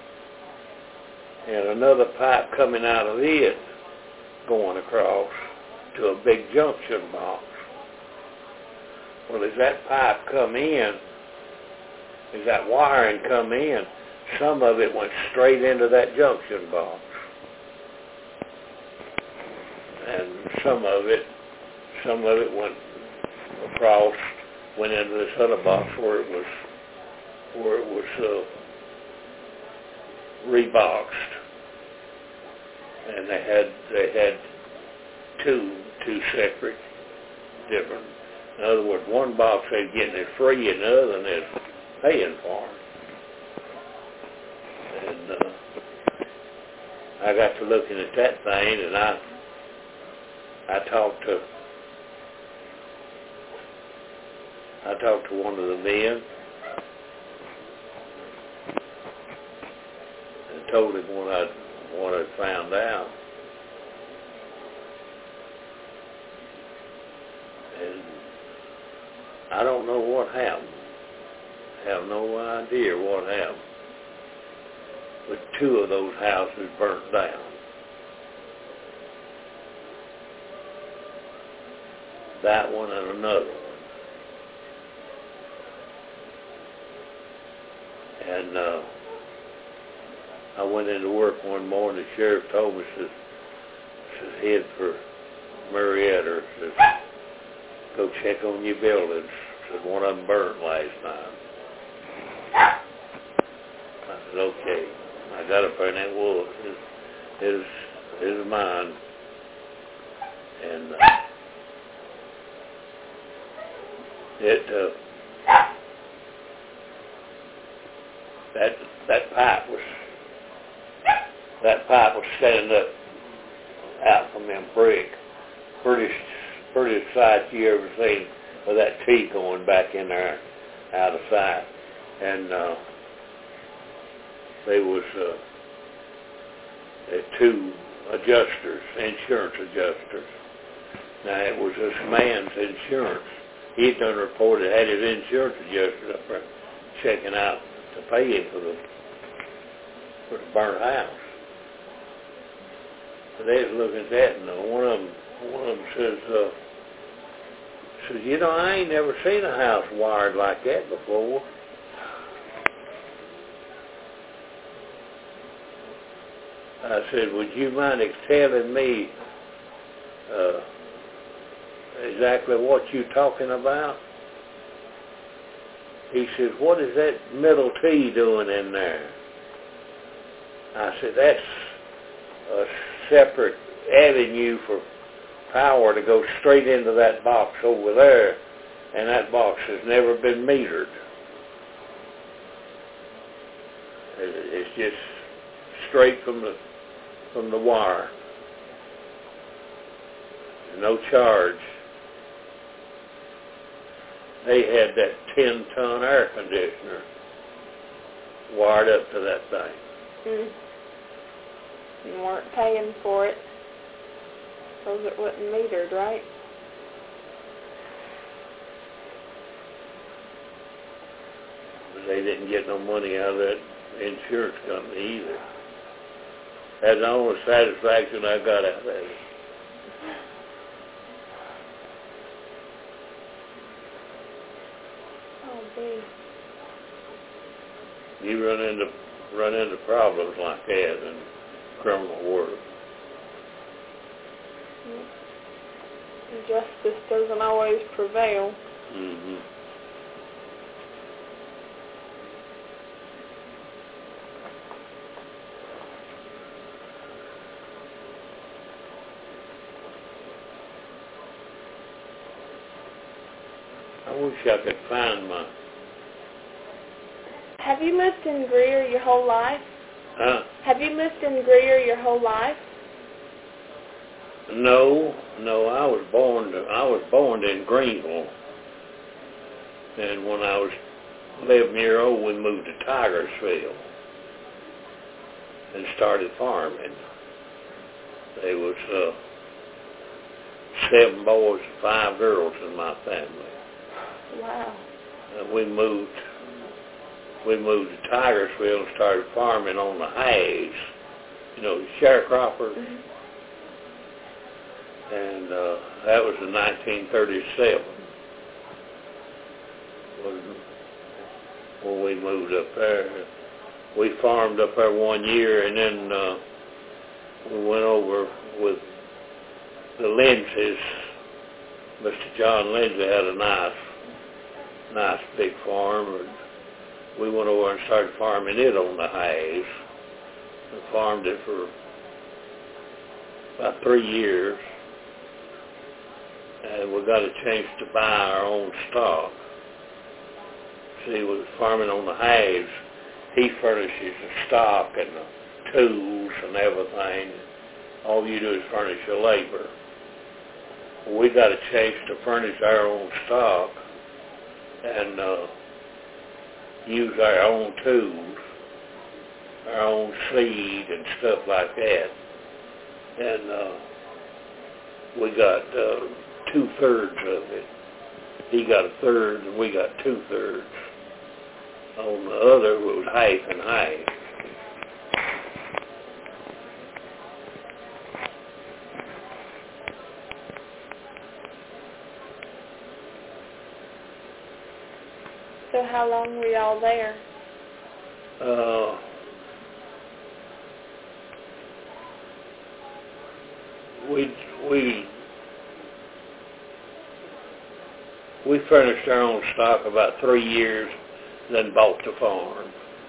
and another pipe coming out of it going across to a big junction box. Well, as that pipe come in, as that wiring come in, some of it went straight into that junction box. And some of it went across, went into this other box where it was reboxed. And they had two separate different. In other words, one box they're getting it free, and the other one is paying for it. And I got to looking at that thing, and I talked to one of the men and told him what I found out. And I don't know what happened. I have no idea what happened. But 2 of those houses burnt down. That one and another one. And I went into work one morning. The sheriff told me, says head for Marietta. Says, go check on your buildings. Said one of them burnt last night. I said, okay. I got up there and it was. It was mine. And that pipe was standing up out from them brick. Prettiest sight you ever seen, with that T going back in there out of sight. And there was 2 adjusters, insurance adjusters. Now it was this man's insurance. He done reported, had his insurance adjuster up there checking out to pay him for the burnt house. So they was looking at that, and one of them says, you know, I ain't never seen a house wired like that before. I said, would you mind telling me exactly what you're talking about? He said, what is that middle T doing in there? I said, that's a separate avenue for power to go straight into that box over there, and that box has never been metered. It's just straight from the wire. No charge. They had that 10-ton air conditioner wired up to that thing. You weren't paying for it, because it wasn't metered, right? But they didn't get no money out of that insurance company either. That's the only satisfaction I got out of it. Oh, gee. You run into problems like that in criminal work. Justice doesn't always prevail. Mm-hmm. I wish I could find my... Have you lived in Greer your whole life? Huh? Have you lived in Greer your whole life? No, I was born in Greenville, and when I was 11 years old, we moved to Tigersville and started farming. There was 7 boys and 5 girls in my family. Wow. And we moved to Tigersville and started farming on the hays, the sharecroppers. Mm-hmm. And that was in 1937 when we moved up there. We farmed up there 1 year, and then we went over with the Lindsays. Mr. John Lindsay had a nice big farm, and we went over and started farming it on the hays. We farmed it for about 3 years. And we got a chance to buy our own stock. See, we was farming on the hays. He furnishes the stock and the tools and everything. All you do is furnish your labor. We got a chance to furnish our own stock and use our own tools, our own seed and stuff like that. And we got 2/3 of it. He got 1/3 and we got 2/3. On the other, it was half and half. So how long were y'all there? We furnished our own stock about 3 years, then bought the farm.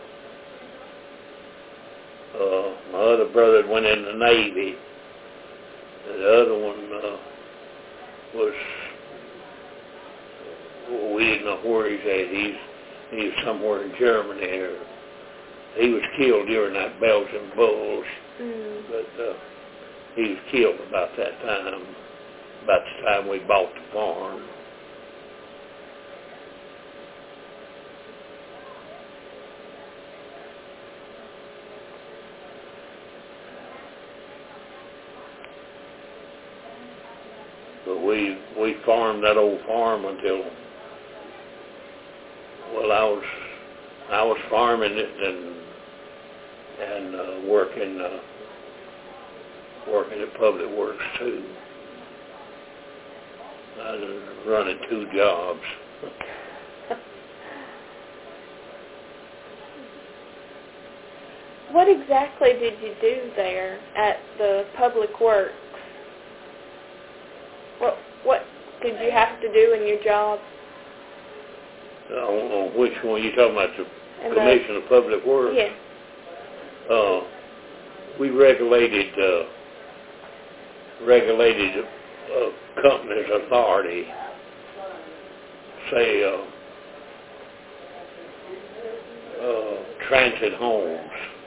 My other brother went in the Navy. The other one was, we didn't know where he's at. He's somewhere in Germany. Or he was killed during that Belgian Bulge, but he was killed about that time, about the time we bought the farm. But we farmed that old farm until, well, I was farming it and working at Public Works too. I was running 2 jobs. What exactly did you do there at the Public Works? What did you have to do in your job? On which one? You talking about the Commission of Public Works? Yes. We regulated company's authority. Say Transit Homes.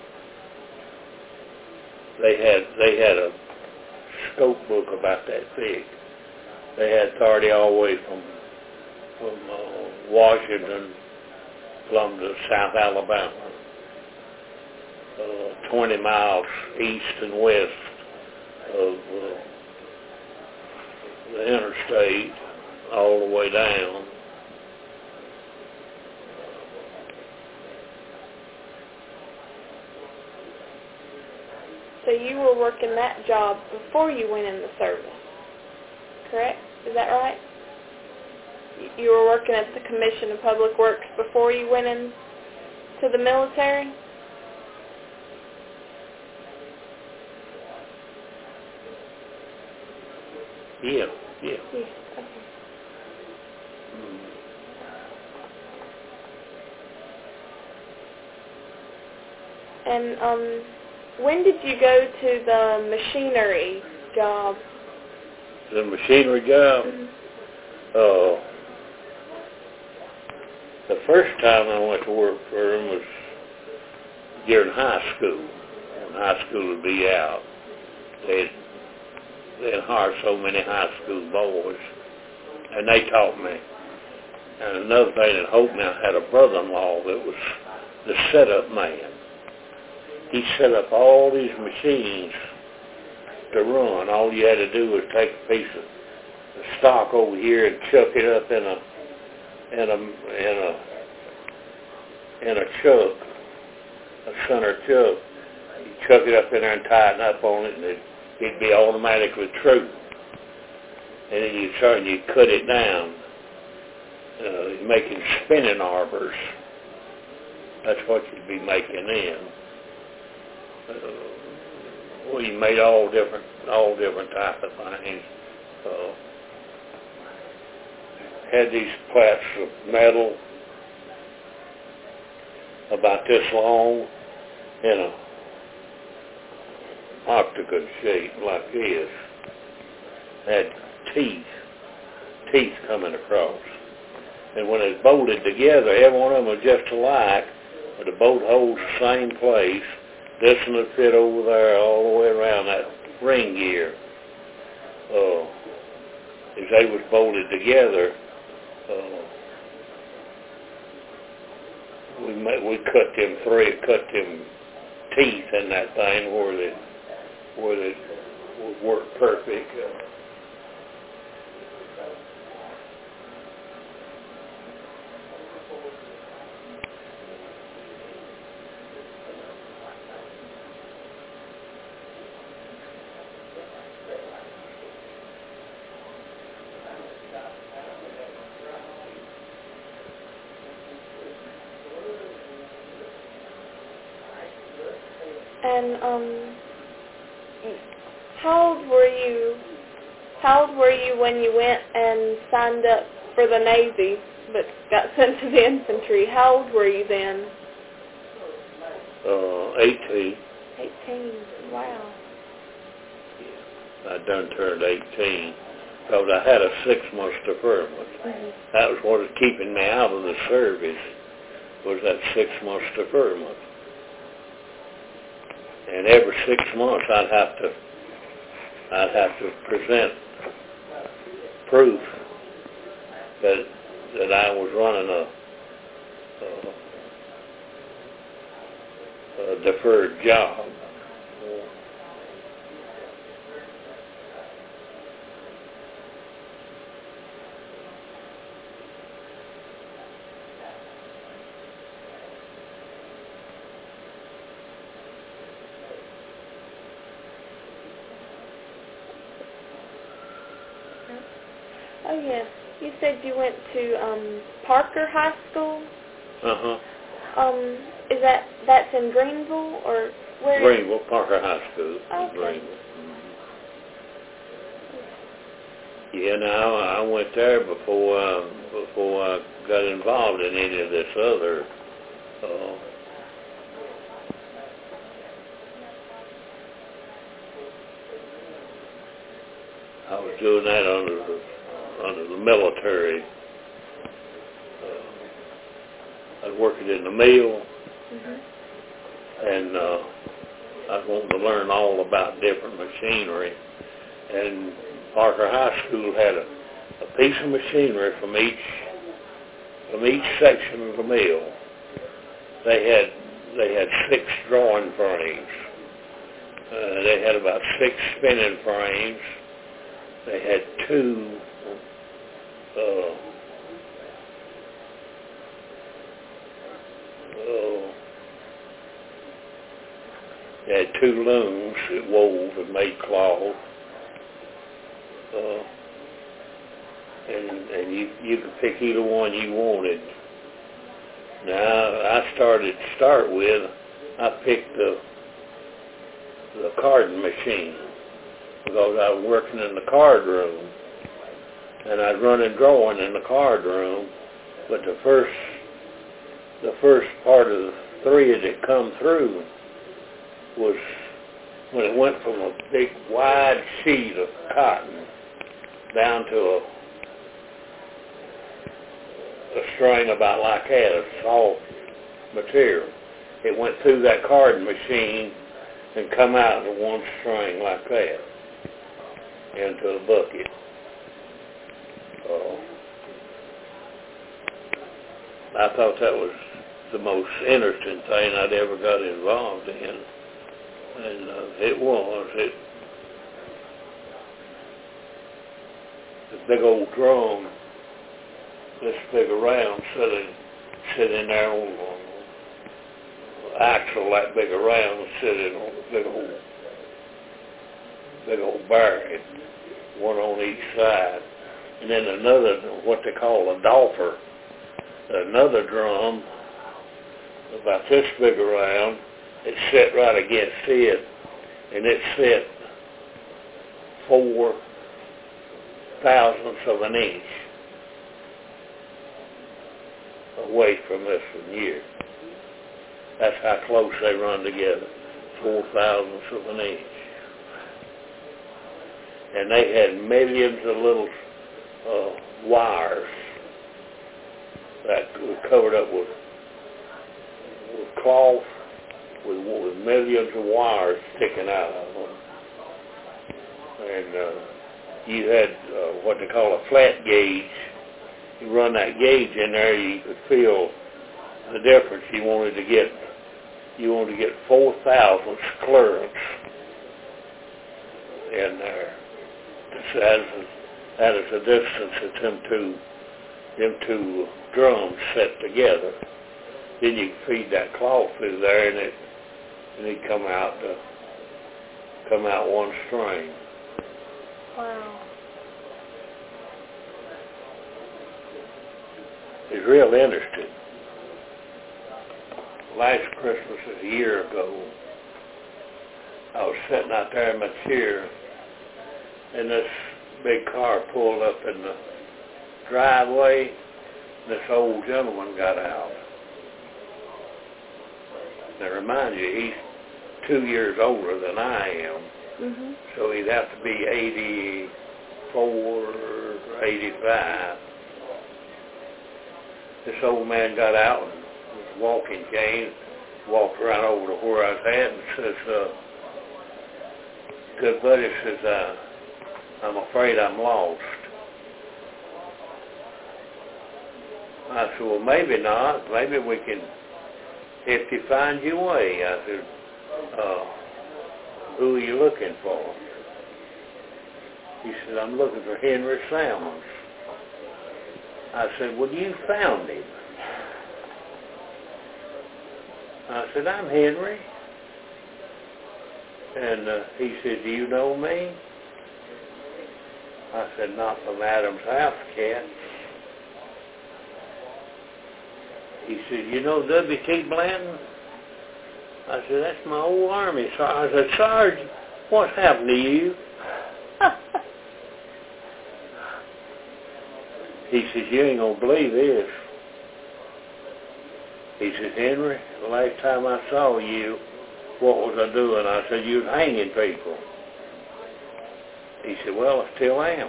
They had a scope book about that thick. They had authority all the way from Washington plumb to South Alabama, 20 miles east and west of the interstate, all the way down. So you were working that job before you went in the service, correct? Is that right? You were working at the Commission of Public Works before you went in To the military? Yeah. Yeah. Okay. And when did you go to the machinery job? The machinery job? Mm-hmm. The first time I went to work for them was during high school. When high school would be out, they'd hire so many high school boys, and they taught me. And another thing that helped me, I had a brother-in-law that was the setup man. He set up all these machines to run. All you had to do was take a piece of stock over here and chuck it up in a chuck, a center chuck. You chuck it up in there and tighten up on it, and it'd be automatically true. And then you cut it down, making spinning arbors. That's what you'd be making then. We made all different type of things. Had these plats of metal about this long in a octagon shape like this. Had teeth coming across. And when it's bolted together, every one of them was just alike, but the bolt holes the same place. This one would fit over there all the way around that ring gear. As they was bolted together, we cut them teeth in that thing where they would work perfect. And how old were you when you went and signed up for the Navy but got sent to the infantry? How old were you then? 18. 18. Wow. I done turned 18 because I had a 6-month deferment. Mm-hmm. That was what was keeping me out of the service, was that 6-month deferment. And every 6 months I'd have to present proof that I was running a deferred job. Oh, yes. You said you went to Parker High School? Uh-huh. Is that's in Greenville, or where? Greenville, Parker High School. Okay. Greenville. Yeah, now I went there before I got involved in any of this other. I was doing that under the military. I was working in the mill, Mm-hmm. and I was wanting to learn all about different machinery. And Parker High School had a piece of machinery from each section of the mill. They had 6 drawing frames. They had about 6 spinning frames. They had 2 they had 2 looms that wove and made cloth. And you could pick either one you wanted. Now, I picked the carding machine because I was working in the card room, and I'd run and drawing in the card room, but the first part of the thread that come through was when it went from a big wide sheet of cotton down to a string about like that, a soft material. It went through that carding machine and come out in one string like that into the bucket. I thought that was the most interesting thing I'd ever got involved in, and it was. The big old drum, this big around, sitting there on axle that big around, sitting on the big old barrel, one on each side, and then another, what they call a dolpher, another drum about this big around. It set right against it, and it set 4/1000th of an inch away from this one here. That's how close they run together, 4/1000th of an inch. And they had millions of little wires that were covered up with cloth, with millions of wires sticking out of them. And you had what they call a flat gauge. You run that gauge in there, you could feel the difference. You wanted to get 4/1000th clearance in there. That is the distance that them two drums set together. Then you feed that cloth through there, and it'd come out one string. Wow. It's real interesting. Last Christmas, a year ago, I was sitting out there in my chair, and this big car pulled up in the driveway, and this old gentleman got out. Now, remind you, he's 2 years older than I am, so he'd have to be 84 or 85. This old man got out and with a walking cane, walked right over to where I was at and says, good buddy, says, I'm afraid I'm lost. I said, well, maybe not. Maybe we can help you find your way. I said, who are you looking for? He said, I'm looking for Henry Salmons. I said, well, you found him. I said, I'm Henry. And he said, do you know me? I said, not from Adam's house, cat. He said, you know W.T. Blanton? I said, that's my old Army sergeant. I said, Sarge, what's happened to you? He says, you ain't going to believe this. He says, Henry, the last time I saw you, what was I doing? I said, you was hanging people. He said, well, I still am.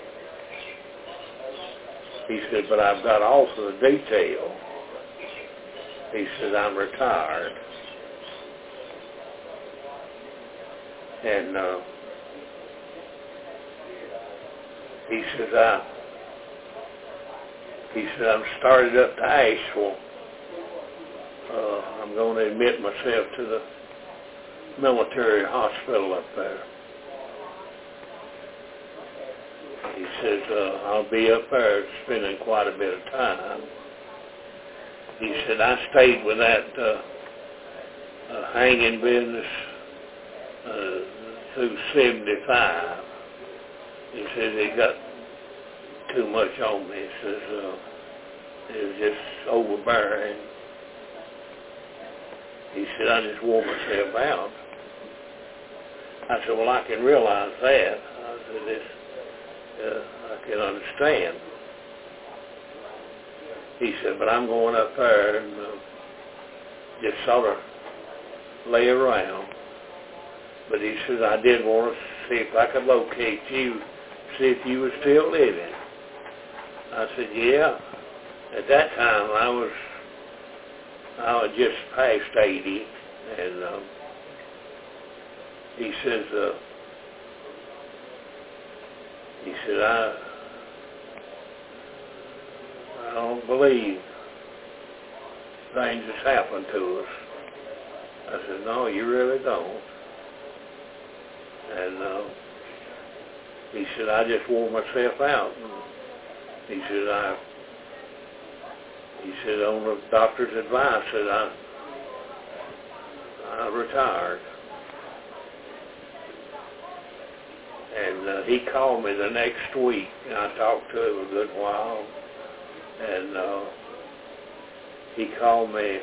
He said, but I've got off of the detail. He says, I'm retired. And he says, I'm started up to Asheville. I'm going to admit myself to the military hospital up there. He says, I'll be up there spending quite a bit of time. He said, I stayed with that hanging business through 75. He says, it got too much on me. He says, it was just overbearing. He said, I just wore myself out. I said, well, I can realize that. I said, I can understand. He said, but I'm going up there and just sort of lay around. But he said, I did want to see if I could locate you, see if you were still living. I said, yeah. At that time, I was just past 80, and he said, I don't believe things has happened to us. I said, no, you really don't. And he said, I just wore myself out. And he said, on the doctor's advice, that I retired. And he called me the next week, and I talked to him a good while. And he called me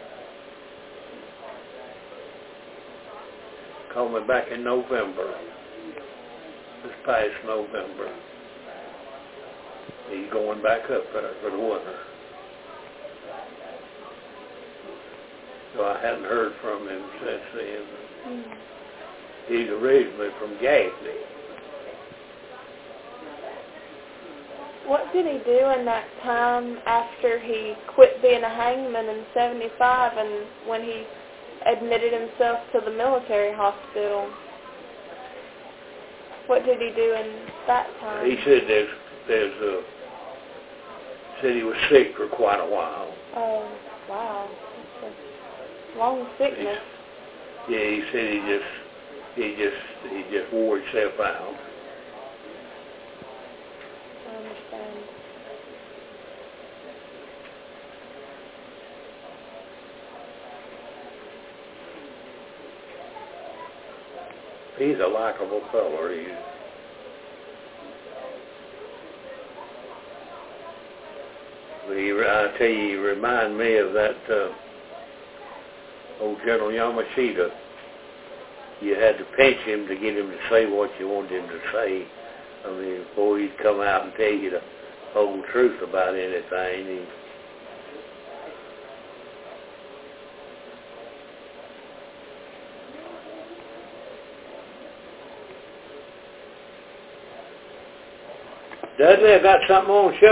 back in November, this past November. He's going back up there for the winter. So I hadn't heard from him since then. He's originally from Gaffney. What did he do in that time after he quit being a hangman in 75 and when he admitted himself to the military hospital? What did he do in that time? He said said he was sick for quite a while. Oh, wow. That's a long sickness. He said he just wore himself out. I understand. He's a likable fellow. I tell you, he remind me of that old General Yamashita. You had to pinch him to get him to say what you wanted him to say. I mean, before he'd come out and tell you the whole truth about anything. Dudley, I got something on show.